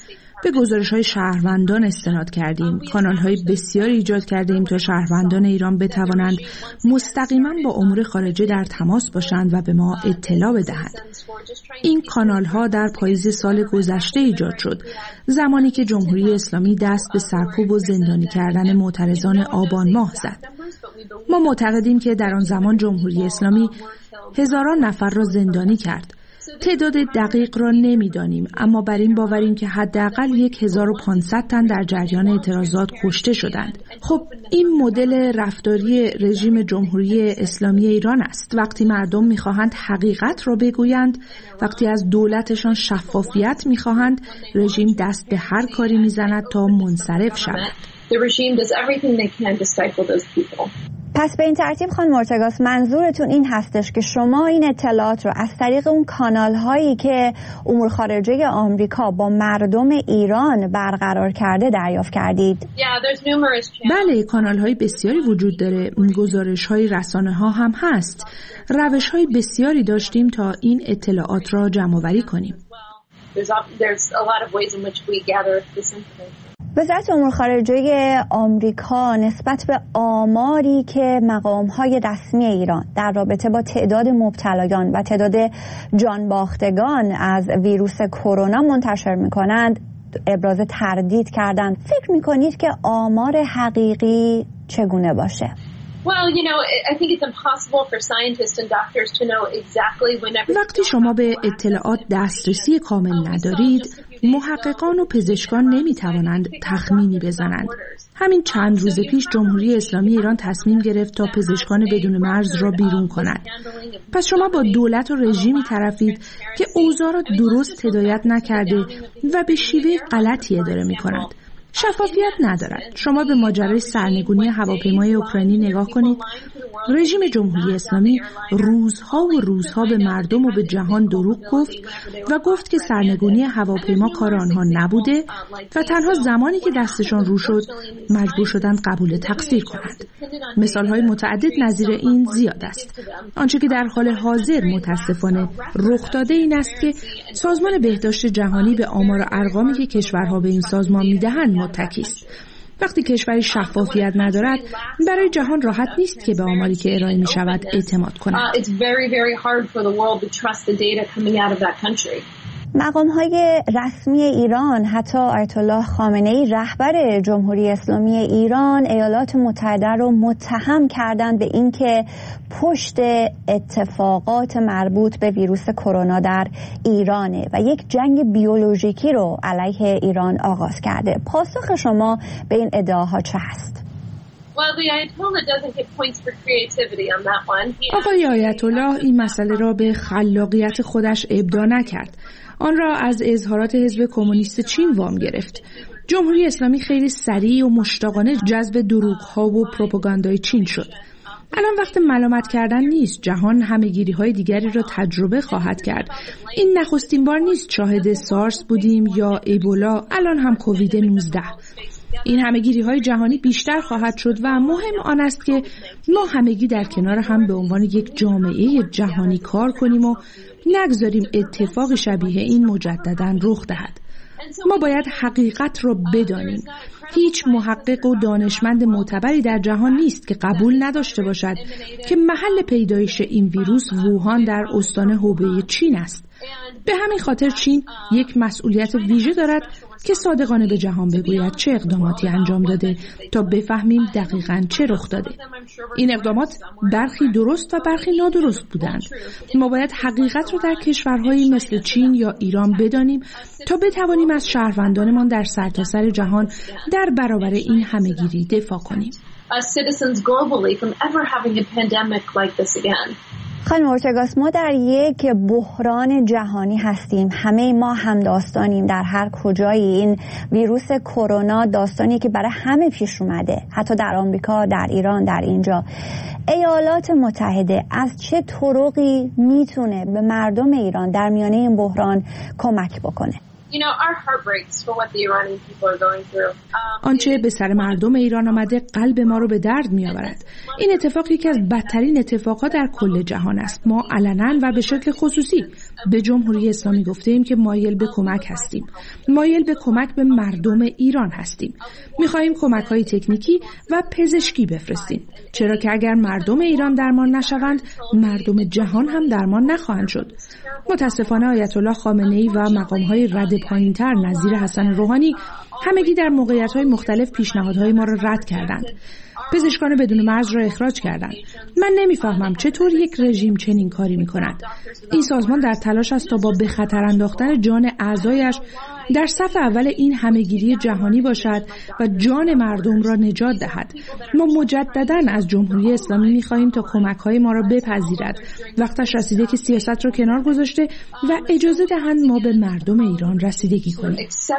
به گزارش‌های شهروندان استناد کردیم. کانال‌های بسیاری ایجاد کردیم تا شهروندان ایران بتوانند مستقیما با امور خارجه در تماس باشند و به ما اطلاع بدهند. این کانال‌ها در پاییز سال گذشته ایجاد شد، زمانی که جمهوری اسلامی دست به سرکوب و زندانی کردن معترضان آبان ماه زد. ما معتقدیم که در آن زمان جمهوری اسلامی هزاران نفر را زندانی کرد. تعداد دقیق را نمی‌دانیم، اما بر این باوریم که حداقل هزار و پانصد تن در جریان اعتراضات کشته شدند. خب این مدل رفتاری رژیم جمهوری اسلامی ایران است. وقتی مردم می‌خواهند حقیقت را بگویند، وقتی از دولتشان شفافیت می‌خواهند، رژیم دست به هر کاری می‌زند تا منصرف شود. پس به این ترتیب خانم مرتگاس منظورتون این هستش که شما این اطلاعات رو از طریق اون کانال هایی که امور خارجه آمریکا با مردم ایران برقرار کرده دریافت کردید؟ بله، کانال های بسیاری وجود داره، گزارش های رسانه ها هم هست. روش های بسیاری داشتیم تا این اطلاعات را جمع آوری کنیم. وزارت امور خارجه آمریکا نسبت به آماری که مقام‌های رسمی ایران در رابطه با تعداد مبتلایان و تعداد جانباختگان از ویروس کرونا منتشر می‌کنند ابراز تردید کردند. فکر می‌کنید که آمار حقیقی چگونه باشه؟ وقتی شما به اطلاعات دسترسی کامل ندارید، محققان و پزشکان نمیتوانند تخمینی بزنند. همین چند روز پیش جمهوری اسلامی ایران تصمیم گرفت تا پزشکان بدون مرز را بیرون کند. پس شما با دولت و رژیمی طرفید که اوضاع را درست هدایت نکرده و به شیوه غلطی اداره می‌کند. شفافیت ندارد. شما به ماجرای سرنگونی هواپیمای اوکراینی نگاه کنید. رژیم جمهوری اسلامی روزها و روزها به مردم و به جهان دروغ گفت و گفت که سرنگونی هواپیما کار آنها نبوده و تنها زمانی که دستشان رو شد مجبور شدند قبول تقصیر کنند. مثالهای متعدد نظیر این زیاد است. آنچه که در حال حاضر متاسفانه رخ داده این است که سازمان بهداشت جهانی به آمار و ارقامی که کشورها به این سازمان میدهند متکی است. وقتی کشوری شفافیت ندارد، برای جهان راحت نیست که به آماری که ارائه می شود اعتماد کند. مقام‌های رسمی ایران، حتی آیت الله خامنه‌ای رهبر جمهوری اسلامی ایران، ایالات متحده رو متهم کردند به اینکه پشت اتفاقات مربوط به ویروس کرونا در ایرانه و یک جنگ بیولوژیکی رو علیه ایران آغاز کرده. پاسخ شما به این ادعاها چه هست؟ آقای آیت الله این مسئله را به خلاقیت خودش ابداع نکرد. آن را از اظهارات حزب کمونیست چین وام گرفت. جمهوری اسلامی خیلی سریع و مشتاقانه جذب دروغ‌ها و پروپاگاندای چین شد. الان وقت ملامت کردن نیست. جهان همه‌گیری‌های دیگری را تجربه خواهد کرد. این نخستین بار نیست شاهد سارس بودیم یا ایبولا، الان هم کووید نوزده. این همه‌گیری‌های جهانی بیشتر خواهد شد و مهم آن است که ما همگی در کنار هم به عنوان یک جامعه جهانی کار کنیم و نگذاریم اتفاق شبیه این مجدداً رخ دهد. ما باید حقیقت را بدانیم. هیچ محقق و دانشمند معتبری در جهان نیست که قبول نداشته باشد که محل پیدایش این ویروس ووهان در استان هوبی چین است. به همین خاطر چین یک مسئولیت ویژه دارد که صادقانه به جهان بگوید چه اقداماتی انجام داده تا بفهمیم دقیقاً چه رخ داده. این اقدامات برخی درست و برخی نادرست بودند. ما باید حقیقت را در کشورهایی مثل چین یا ایران بدانیم تا بتوانیم از شهروندانمان در سرتاسر جهان در برابر این همه‌گیری دفاع کنیم. خانم اورتگاس، ما در یک بحران جهانی هستیم. همه ما هم داستانیم در هر کجایی. این ویروس کرونا داستانی که برای همه پیش اومده، حتی در آمریکا، در ایران، در اینجا. ایالات متحده از چه طرقی میتونه به مردم ایران در میانه این بحران کمک بکنه؟ آنچه به سر مردم ایران آمده قلب ما رو به درد می آورد. این اتفاق یکی از بدترین اتفاقات در کل جهان است. ما علنا و به شکل خصوصی به جمهوری اسلامی گفتیم که مایل به کمک هستیم. مایل به کمک به مردم ایران هستیم. می‌خواهیم کمک‌های تکنیکی و پزشکی بفرستیم. چرا که اگر مردم ایران درمان نشوند، مردم جهان هم درمان نخواهند شد. متاسفانه آیت الله خامنه‌ای و مقام‌های رد پایین‌تر نظیر حسن روحانی همگی در موقعیت‌های مختلف پیشنهادهای ما را رد کردند. پزشکان بدون مرز را اخراج کردند. من نمیفهمم چطور یک رژیم چنین کاری می‌کند. این سازمان در تلاش است تا با به خطر انداختن جان اعضایش در صف اول این همهگیری جهانی باشد و جان مردم را نجات دهد. ما مجدداً از جمهوری اسلامی می‌خواهیم تا کمک‌های ما را بپذیرد. وقتش رسیده که سیاست را کنار گذاشته و اجازه دهند ما به مردم ایران رسیدگی کنیم.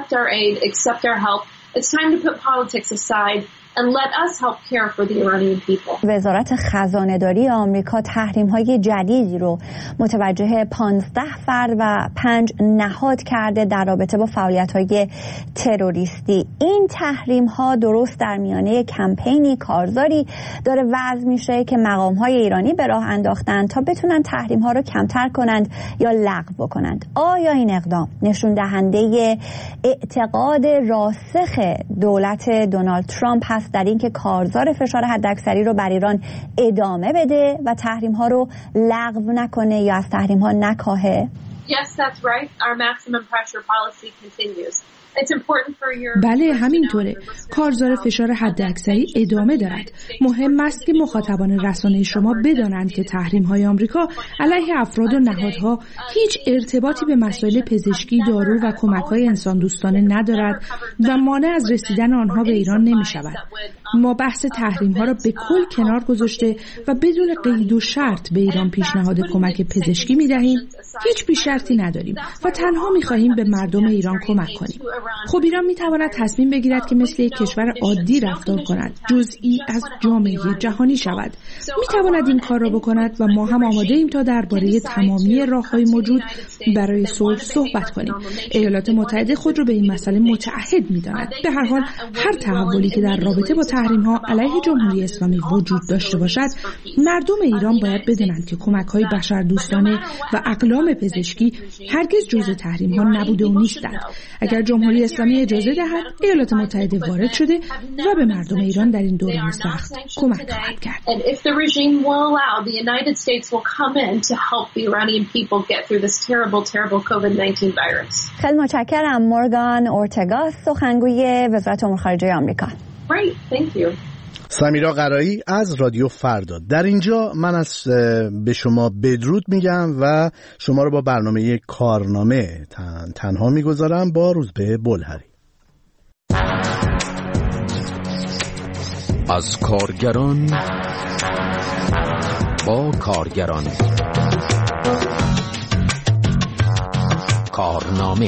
And let us help care for the Iranian people. وزارت خزانه‌داری آمریکا تحریم‌های جدیدی رو متوجه پانزده فرد و پنج نهاد کرده در رابطه با فعالیت‌های تروریستی. این تحریم‌ها درست در میانه کمپینی کارزاری داره وضع میشه که مقام‌های ایرانی به راه انداختن تا بتونن تحریم‌ها رو کمتر کنند یا لغو بکنند. آیا این اقدام نشون دهنده اعتقاد راسخ دولت دونالد ترامپ هست در این که کارزار فشار حداکثری رو بر ایران ادامه بده و تحریم ها رو لغو نکنه یا از تحریم ها نکاهه؟ Yes, that's right. Our maximum pressure policy continues. بله همینطوره. کارزار فشار حداکثری ادامه دارد. مهم است که مخاطبان رسانه شما بدانند که تحریم‌های آمریکا علیه افراد و نهادها هیچ ارتباطی به مسائل پزشکی، دارو و کمک‌های انسان دوستانه ندارد و مانع از رسیدن آنها به ایران نمی‌شود. ما بحث تحریم‌ها را به کل کنار گذاشته و بدون قید و شرط به ایران پیشنهاد کمک پزشکی می‌دهیم. هیچ بی شرطی نداریم و تنها می‌خواهیم به مردم ایران کمک کنیم. خب ایران میتواند تصمیم بگیرد که مثل یک کشور عادی رفتار کند، جزئی از جامعه جهانی شود. میتواند این کار را بکند و ما هم آماده ایم تا درباره تمامی راه‌های موجود برای صلح صحبت کنیم. ایالات متحده خود را به این مسئله متعهد می‌داند. به هر حال هر تحولی که در رابطه با تحریم‌ها علیه جمهوری اسلامی وجود داشته باشد، مردم ایران باید بدانند که کمک‌های بشردوستانه و اقلام پزشکی هرگز جزء تحریم‌ها نبوده و نیستند. اگر جمهوری اسلامی اجازه دهد، ایالات متحده وارد شده و به مردم ایران در این دوران سخت کمک خواهد کرد. خیلی متشکرم. مورگان اورتگا، سخنگوی وزارت امور خارجه آمریکا. Great, thank you. سمیرا قرایی از رادیو فردا. در اینجا من از به شما بدرود میگم و شما رو با برنامه کارنامه تن، تنها میگذارم با روزبه بلهری. از کارگران با کارگران، کارنامه.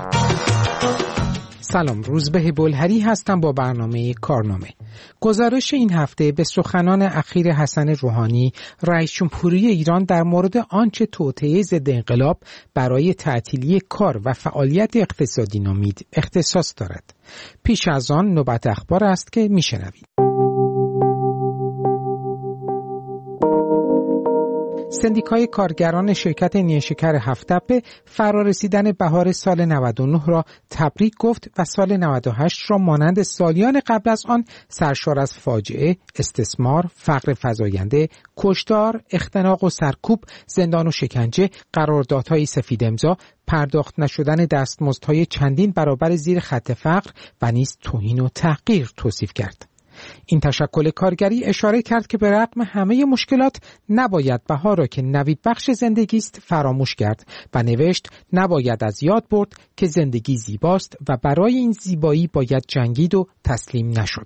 سلام، روزبه بلهری هستم با برنامه کارنامه. گزارش این هفته به سخنان اخیر حسن روحانی رئیس جمهوری ایران در مورد آنچه توطئه ضد انقلاب برای تعطیلی کار و فعالیت اقتصادی نامید اختصاص دارد. پیش از آن نوبت اخبار است که میشنوید. سندیکای کارگران شرکت نیشکر هفت‌تپه فرارسیدن بهار سال نود و نه را تبریک گفت و سال نود و هشت را مانند سالیان قبل از آن سرشار از فاجعه، استثمار، فقر فزاینده، کشتار، اختناق و سرکوب، زندان و شکنجه، قراردادهای سفید امضا، پرداخت نشدن دستمزدهای چندین برابر زیر خط فقر و نیز توهین و تحقیر توصیف کرد. این تشکل کارگری اشاره کرد که به رغم همه مشکلات نباید بهار را که نوید بخش زندگی است فراموش کرد و نوشت نباید از یاد برد که زندگی زیباست و برای این زیبایی باید جنگید و تسلیم نشد.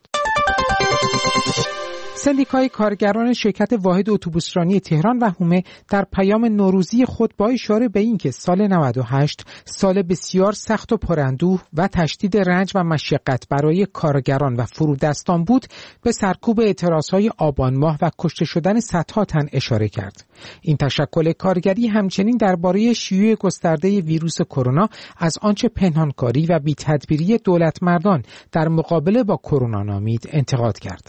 سندیکای کارگران شرکت واحد اتوبوسرانی تهران و حومه در پیام نوروزی خود با اشاره به اینکه سال نود و هشت سال بسیار سخت و پراندوه و تشدید رنج و مشقت برای کارگران و فرودستان بود، به سرکوب اعتراضهای آبان ماه و کشته شدن صدها تن اشاره کرد. این تشکل کارگری همچنین درباره شیوع گسترده ویروس کرونا از آنچه پنهانکاری و بی‌تدبیری دولتمردان در مقابله با کرونا نامید انتقاد کرد.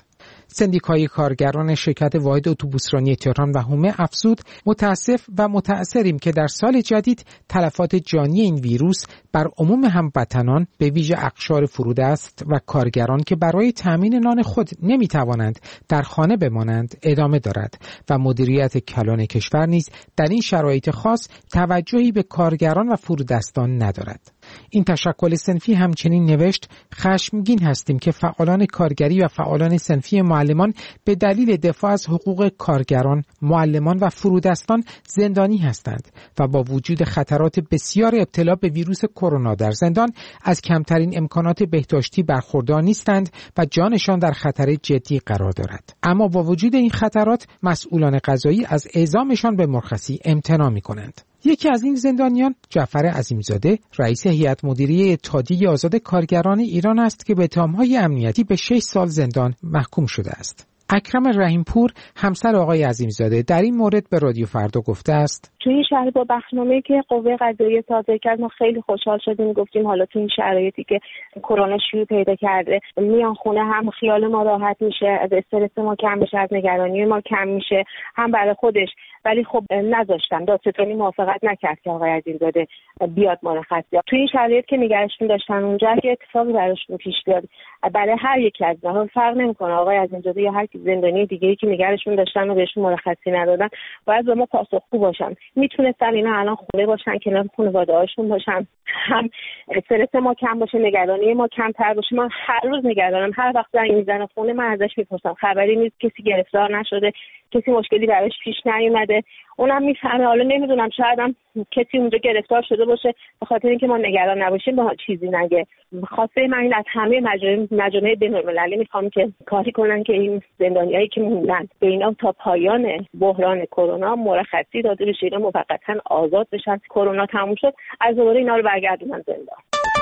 سندیکای کارگران شرکت واحد اتوبوسرانی تهران و هومه افزود متاسف و متأثریم که در سال جدید تلفات جانی این ویروس بر عموم هموطنان به ویژه اقشار فرودست و کارگران که برای تامین نان خود نمیتوانند در خانه بمانند ادامه دارد و مدیریت کلان کشور نیز در این شرایط خاص توجهی به کارگران و فرودستان ندارد. این تشکل صنفی همچنین نوشت خشمگین هستیم که فعالان کارگری و فعالان صنفی معلمان به دلیل دفاع از حقوق کارگران، معلمان و فرودستان زندانی هستند و با وجود خطرات بسیار ابتلا به ویروس کرونا در زندان از کمترین امکانات بهداشتی برخوردار نیستند و جانشان در خطر جدی قرار دارد. اما با وجود این خطرات مسئولان قضایی از اعزامشان به مرخصی امتناع می‌کنند. یکی از این زندانیان جعفر عظیمزاده رئیس هیئت مدیره اتحادیه آزاد کارگران ایران است که به اتهام‌های امنیتی به شش سال زندان محکوم شده است. اکرم رحیمپور همسر آقای عظیمزاده در این مورد به رادیو فردا گفته است: توی این شرایط با بخشنامه‌ای که قوه قضاییه صادر کرد ما خیلی خوشحال شدیم، گفتیم حالا توی این شرایطی که کرونا شیوع پیدا کرده میان خونه هم خیال ما راحت میشه، از استرس ما کم میشه، از نگرانی ما کم میشه، هم برای خودش. ولی خب نذاشتن، دادستانی موافقت نکرد که آقای عظیمزاده بیاد مرخصی. توی این شرایط که نگرشون داشتن اونجا که اتفاقی براشون پیش بیاد برای هر یک از اونها فرق نمیکنه آقای عظیمزاده یا هر زندانی دیگه‌ای که نگرشون داشتن و بهشون مرخصی ندادن باید به ما پاسخگو باشن. میتونستن اینا الان خونه باشن، کنار خانواده‌هاشون باشن، هم استرس ما کم باشه، نگرانی ما کمتر باشه. من هر روز نگرانم، هر وقت زنگ میزنه خونه من ازش میپرسم خبری نیست، کسی گرفتار نشده، کسی مشکلی براش پیش نیومده. اونم میفهمه. حالا نمیدونم شاید هم کسی اونجا گرفتار شده باشه به خاطر اینکه ما نگران نباشیم با چیزی نگه. خواسته من این از همه مجامع بین‌المللی میخوام که کاری کنن که این زندانیایی که موندن به اینا تا پایان بحران کرونا مرخصی داده بشه، اینا موقتا آزاد بشن. کرونا تموم شد از دوباره اینا رو برگردونن زندان.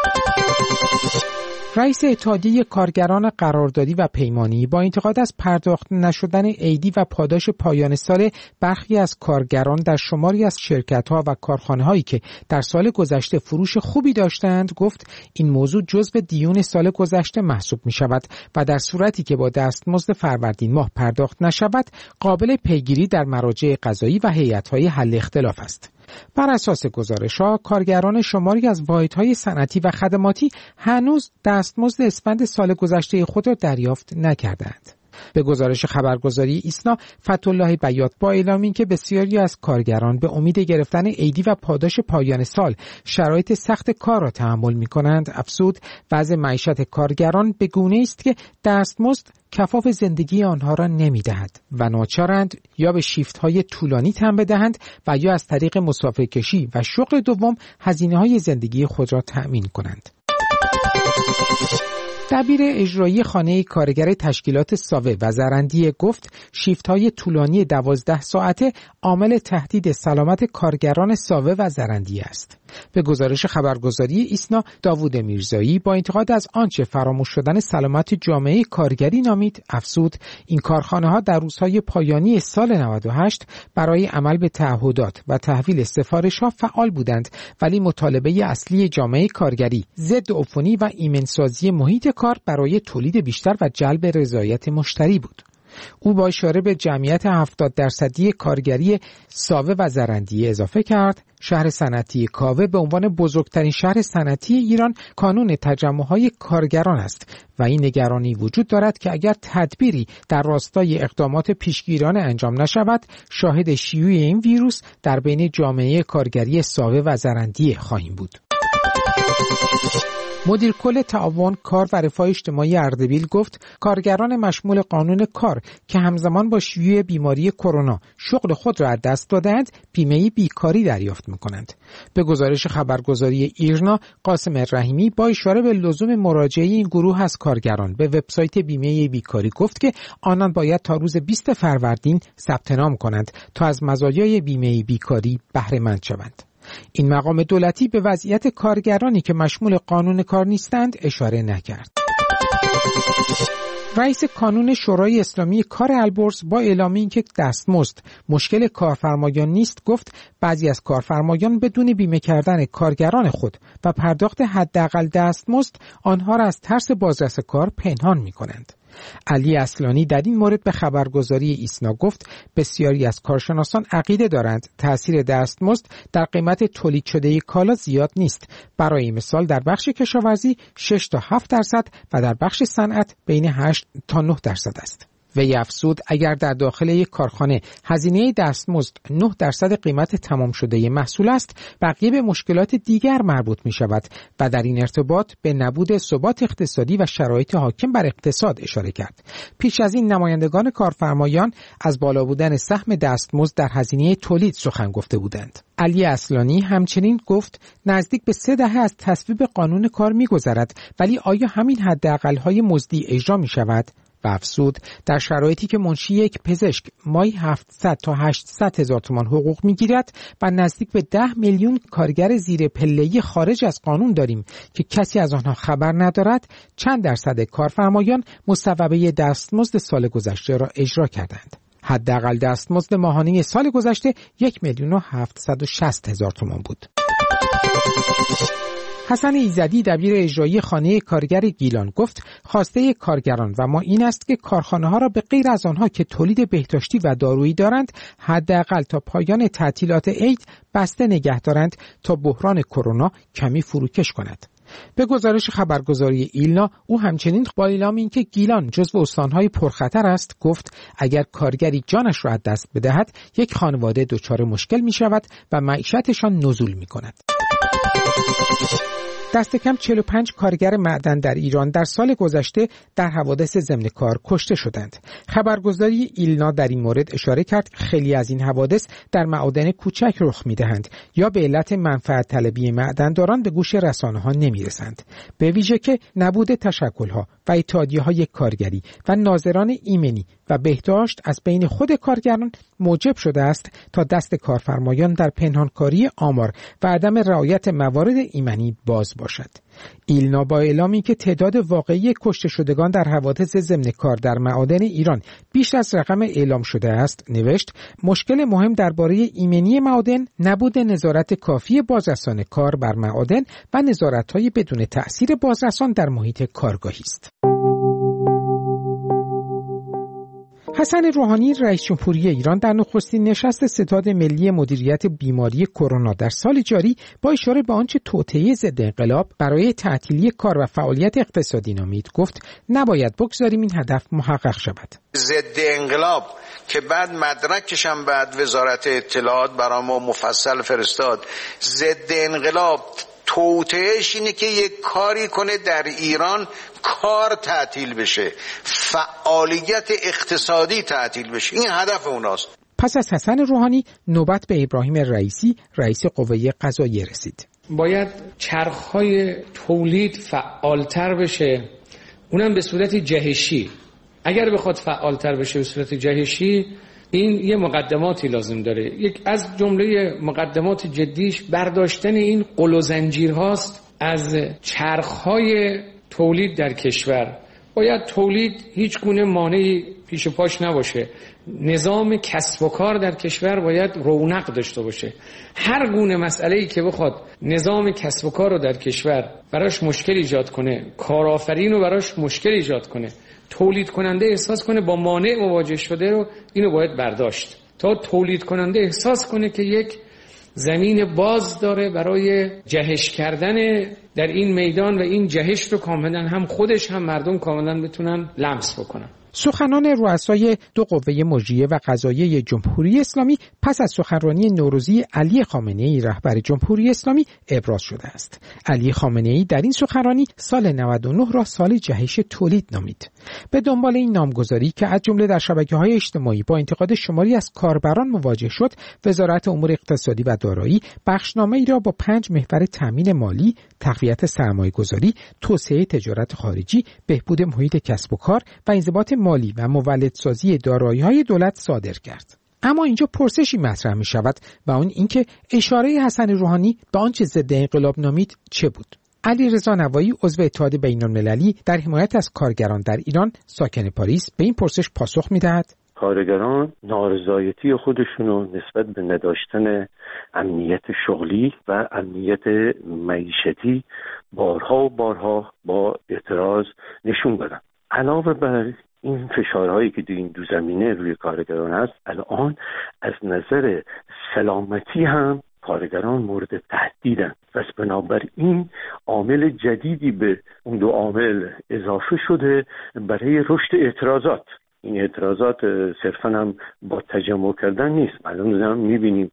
رئیس اتحادیه کارگران قراردادی و پیمانی با انتقاد از پرداخت نشدن عیدی و پاداش پایان سال برخی از کارگران در شماری از شرکت‌ها و کارخانه‌هایی که در سال گذشته فروش خوبی داشتند گفت این موضوع جزو دیون سال گذشته محسوب می‌شود و در صورتی که با دستمزد فروردین ماه پرداخت نشود قابل پیگیری در مراجع قضایی و هیئت‌های حل اختلاف است. بر اساس گزارش‌ها کارگران شماری از واحدهای صنعتی و خدماتی هنوز دستمزد اسفند سال گذشته خود را دریافت نکردند. به گزارش خبرگزاری ایسنا فتح‌الله بیات با اعلام اینکه بسیاری از کارگران به امید گرفتن عیدی و پاداش پایان سال شرایط سخت کار را تحمل می‌کنند، افزود وضع معیشت کارگران به گونه‌ای است که دستمزد کفاف زندگی آنها را نمی‌دهد و ناچارند یا به شیفت‌های طولانی تن بدهند و یا از طریق مسافرکشی و شغل دوم هزینه‌های زندگی خود را تأمین کنند. دبیر اجرایی خانه کارگر تشکیلات ساوه و زرندیه گفت شیفت‌های طولانی دوازده ساعته عامل تهدید سلامت کارگران ساوه و زرندیه است. به گزارش خبرگزاری ایسنا داوود میرزایی با انتقاد از آنچه فراموش شدن سلامت جامعه کارگری نامید افزود این کارخانه‌ها در روزهای پایانی سال نود و هشت برای عمل به تعهدات و تحویل سفارش‌ها فعال بودند ولی مطالبه اصلی جامعه کارگری ضد عفونی و ایمنسازی محیط کار برای تولید بیشتر و جلب رضایت مشتری بود. او با اشاره به جمعیت هفتاد درصدی کارگری ساوه و زرندیه اضافه کرد شهر صنعتی کاوه به عنوان بزرگترین شهر صنعتی ایران کانون تجمع‌های کارگران است و این نگرانی وجود دارد که اگر تدبیری در راستای اقدامات پیشگیرانه انجام نشود شاهد شیوع این ویروس در بین جامعه کارگری ساوه و زرندیه خواهیم بود. مدیر کل تعاون کار و رفاه اجتماعی اردبیل گفت کارگران مشمول قانون کار که همزمان با شیوع بیماری کرونا شغل خود را از دست دادند بیمه بیکاری دریافت می‌کنند. به گزارش خبرگزاری ایرنا قاسم رحیمی با اشاره به لزوم مراجعه این گروه از کارگران به وبسایت بیمه بیکاری گفت که آنان باید تا روز بیست فروردین ثبت نام کنند تا از مزایای بیمه بیکاری بهره مند شوند. این مقام دولتی به وضعیت کارگرانی که مشمول قانون کار نیستند اشاره نکرد. رئیس کانون شورای اسلامی کار البرز با اعلام اینکه دستمزد مشکل کارفرمایان نیست گفت بعضی از کارفرمایان بدون بیمه کردن کارگران خود و پرداخت حداقل دستمزد آنها را از ترس بازرس کار پنهان می‌کنند. علی اصلانی در این مورد به خبرگزاری ایسنا گفت بسیاری از کارشناسان عقیده دارند تأثیر دستمزد در قیمت تولید شده کالا زیاد نیست. برای مثال در بخش کشاورزی شش تا هفت درصد و در بخش صنعت بین هشت تا نه درصد است. وی افزود اگر در داخل یک کارخانه هزینه دستمزد نه درصد قیمت تمام شده محصول است، بقیه به مشکلات دیگر مربوط می شود و در این ارتباط به نبود ثبات اقتصادی و شرایط حاکم بر اقتصاد اشاره کرد. پیش از این نمایندگان کارفرمایان از بالا بودن سهم دستمزد در هزینه تولید سخن گفته بودند. علی اصلانی همچنین گفت نزدیک به سه دهه از تصویب قانون کار می گذرد، ولی آیا همین حداقل‌های مزدی اجرا می شود؟ و افزود در شرایطی که منشی یک پزشک ماهی هفتصد تا هشتصد هزار تومان حقوق میگیرد و نزدیک به ده میلیون کارگر زیر پله‌ای خارج از قانون داریم که کسی از آنها خبر ندارد، چند درصد کارفرمایان مصوبه دستمزد سال گذشته را اجرا کردند. حداقل دستمزد ماهانه سال گذشته یک میلیون و هفتصد و شصت هزار تومان بود. حسن ایزدی دبیر اجرایی خانه کارگر گیلان گفت خواسته کارگران و ما این است که کارخانه‌ها را به غیر از آنها که تولید بهداشتی و دارویی دارند حداقل تا پایان تعطیلات عید بسته نگه دارند تا بحران کرونا کمی فروکش کند. به گزارش خبرگزاری ایلنا او همچنین با اعلام اینکه گیلان جزو استانهای پرخطر است گفت اگر کارگری جانش را از دست بدهد یک خانواده دچار مشکل می شود و معیشتشان نزول می کند. دست کم چهل و پنج کارگر معدن در ایران در سال گذشته در حوادث ضمن کار کشته شدند. خبرگزاری ایلنا در این مورد اشاره کرد خیلی از این حوادث در معادن کوچک رخ می‌دهند یا به علت منفعت طلبی معدنداران به گوش رسانه‌ها نمی‌رسند. به ویژه که نبود تشکل‌ها و اتحادیه‌های کارگری و ناظران ایمنی و بهداشت از بین خود کارگران موجب شده است تا دست کارفرمایان در پنهانکاری آمار و عدم رعایت موارد ایمنی باز باشد. ایلنا با اعلامی که تعداد واقعی کشته شدگان در حوادث ضمن کار در معادن ایران بیش از رقم اعلام شده است نوشت مشکل مهم درباره ایمنی معادن نبود نظارت کافی بازرسان کار بر معادن و نظارت‌های بدون تأثیر بازرسان در محیط کارگاهی است. حسن روحانی رئیس جمهوری ایران در نخستین نشست ستاد ملی مدیریت بیماری کرونا در سال جاری با اشاره به آنچه توطئه ضد انقلاب برای تعطیلی کار و فعالیت اقتصادی نامید گفت نباید بگذاریم این هدف محقق شود. ضد انقلاب که بعد مدرکش هم بعد وزارت اطلاعات برای ما مفصل فرستاد، ضد انقلاب توطئه‌اش اینه که یک کاری کنه در ایران کار تعطیل بشه، فعالیت اقتصادی تعطیل بشه. این هدف اوناست. پس از حسن روحانی نوبت به ابراهیم رئیسی رئیس قوه قضاییه رسید. باید چرخهای تولید فعالتر بشه، اونم به صورت جهشی. اگر بخواد فعالتر بشه به صورت جهشی این یه مقدماتی لازم داره. یک از جمله مقدمات جدیش برداشتن این قل و زنجیر هاست از چرخهای تولید در کشور. باید تولید هیچ گونه مانعی پیش پاش نباشه. نظام کسب و کار در کشور باید رونق داشته باشه. هر گونه مسئله‌ای که بخواد نظام کسب و کار رو در کشور براش مشکل ایجاد کنه، کارآفرین رو براش مشکل ایجاد کنه، تولید کننده احساس کنه با مانع مواجه شده رو اینو باید برداشت تا تولید کننده احساس کنه که یک زمین باز داره برای جهش کردن در این میدان و این جهش رو کاملا هم خودش هم مردم کاملا بتونن لمس بکنن. سخنان رؤسای دو قوه مجریه و قضاییه جمهوری اسلامی پس از سخنرانی نوروزی علی خامنه‌ای رهبر جمهوری اسلامی ابراز شده است. علی خامنه‌ای در این سخنرانی سال نود و نه را سال جهش تولید نامید. به دنبال این نامگذاری که از جمله در شبکه‌های اجتماعی با انتقاد شماری از کاربران مواجه شد، وزارت امور اقتصادی و دارایی بخشنامه‌ای را با پنج محور تامین مالی، تقویت سرمایه‌گذاری، توسعه تجارت خارجی، بهبود محیط کسب و کار و انضباط مالی و مولدسازی دارایی‌های دولت صادر کرد. اما اینجا پرسشی مطرح می شود و اون اینکه اشاره حسن روحانی به آنچه ضد انقلاب نامید چه بود؟ علیرضا نوایی عضو اتحاد بین‌المللی در حمایت از کارگران در ایران ساکن پاریس به این پرسش پاسخ می‌دهد: کارگران نارضایتی خودشونو نسبت به نداشتن امنیت شغلی و امنیت معیشتی بارها و بارها با اعتراض نشون دادن. علاوه بر این فشارهایی که در این دو زمینه روی کارگران هست، الان از نظر سلامتی هم کارگران مورد تهدیدن. پس بنابراین عامل جدیدی به اون دو عامل اضافه شده برای رشد اعتراضات. این اعتراضات صرفا هم با تجمع کردن نیست. الان هم میبینیم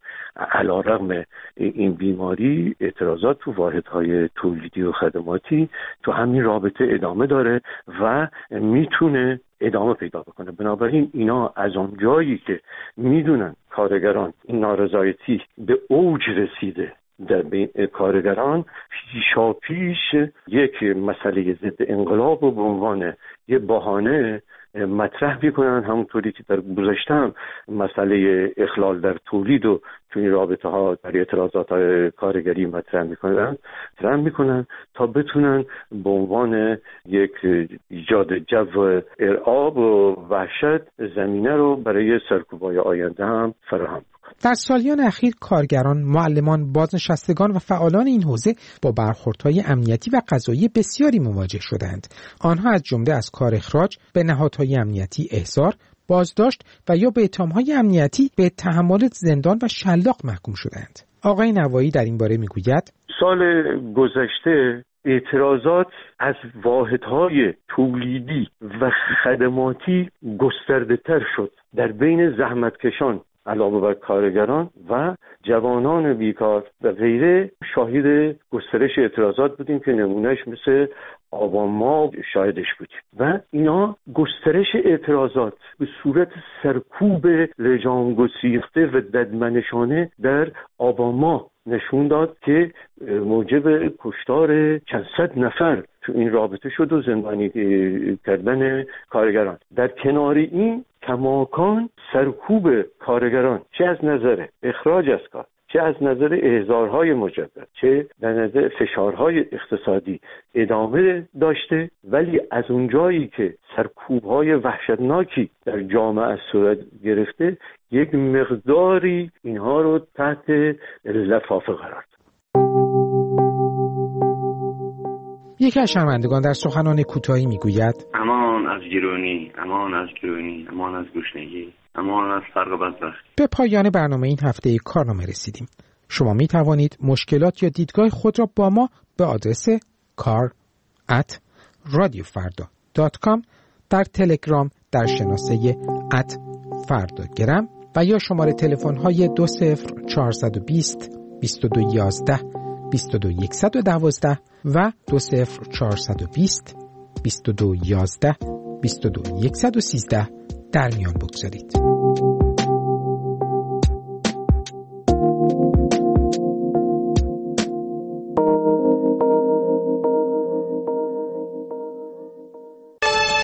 علیرغم این بیماری اعتراضات تو واحدهای تولیدی و خدماتی تو همین رابطه ادامه داره و میتونه ادامه پیدا بکنه. بنابراین اینا از اون جایی که میدونن کارگران این نارضایتی به اوج رسیده در بین کارگران، پیشا پیش یک مسئله ضد انقلاب و به عنوان یه بهانه مطرح میکنن، همونطوری که در گذشته هم مسئله اخلال در تولید و تو این رابطه ها در اعتراضات کارگری مطرح میکنن مطرح میکنن تا بتونن به عنوان یک ایجاد جو ارعاب و وحشت زمینه رو برای سرکوبای آینده هم فراهم. در سالیان اخیر کارگران، معلمان، بازنشستگان و فعالان این حوزه با برخوردهای امنیتی و قضایی بسیاری مواجه شدند. آنها از جمله از کار اخراج، به نهادهای امنیتی احضار، بازداشت و یا به اتهامهای امنیتی به تحمل زندان و شلاق محکوم شدند. آقای نوایی در این باره میگوید: سال گذشته اعتراضات از واحدهای تولیدی و خدماتی گسترده تر شد در بین زحمتکشان علاوه بر کارگران و جوانان بیکار و غیره. شاهد گسترش اعتراضات بودیم که نمونهش مثل آبان ماه شاهدش بودیم و اینا گسترش اعتراضات به صورت سرکوب لجام گسیخته و ددمنشانه در آبان ماه نشون داد که موجب کشتار چند صد نفر تو این رابطه شد و زندانی کردن کارگران. در کنار این کماکان سرکوب کارگران، چه از نظر اخراج از کار، چه از نظر احضارهای مجدد، چه در نظر فشارهای اقتصادی ادامه داشته، ولی از اونجایی که سرکوبهای وحشتناکی در جامعه صورت گرفته، یک مقداری اینها رو تحت لفافه قرار داد. یکی از شنوندگان در سخنان کوتاهی میگوید: امان از گرونی، امان از گرونی، امان از گشنگی، امان از فقر و بدبختی. به پایان برنامه این هفته کارنامه رسیدیم. شما می توانید مشکلات یا دیدگاه خود را با ما به آدرس کار ات رادیو فردا دات کام در تلگرام در شناسه ات فرداگرم و یا شماره تلفن های دو صفر چهارصد و بیست بیست و دو یازده بیست و دو صد و دوازده و دو صفر چهارصد و بیست بیست و دو یازده بیست و دو صد و سیزده در میان بگذارید.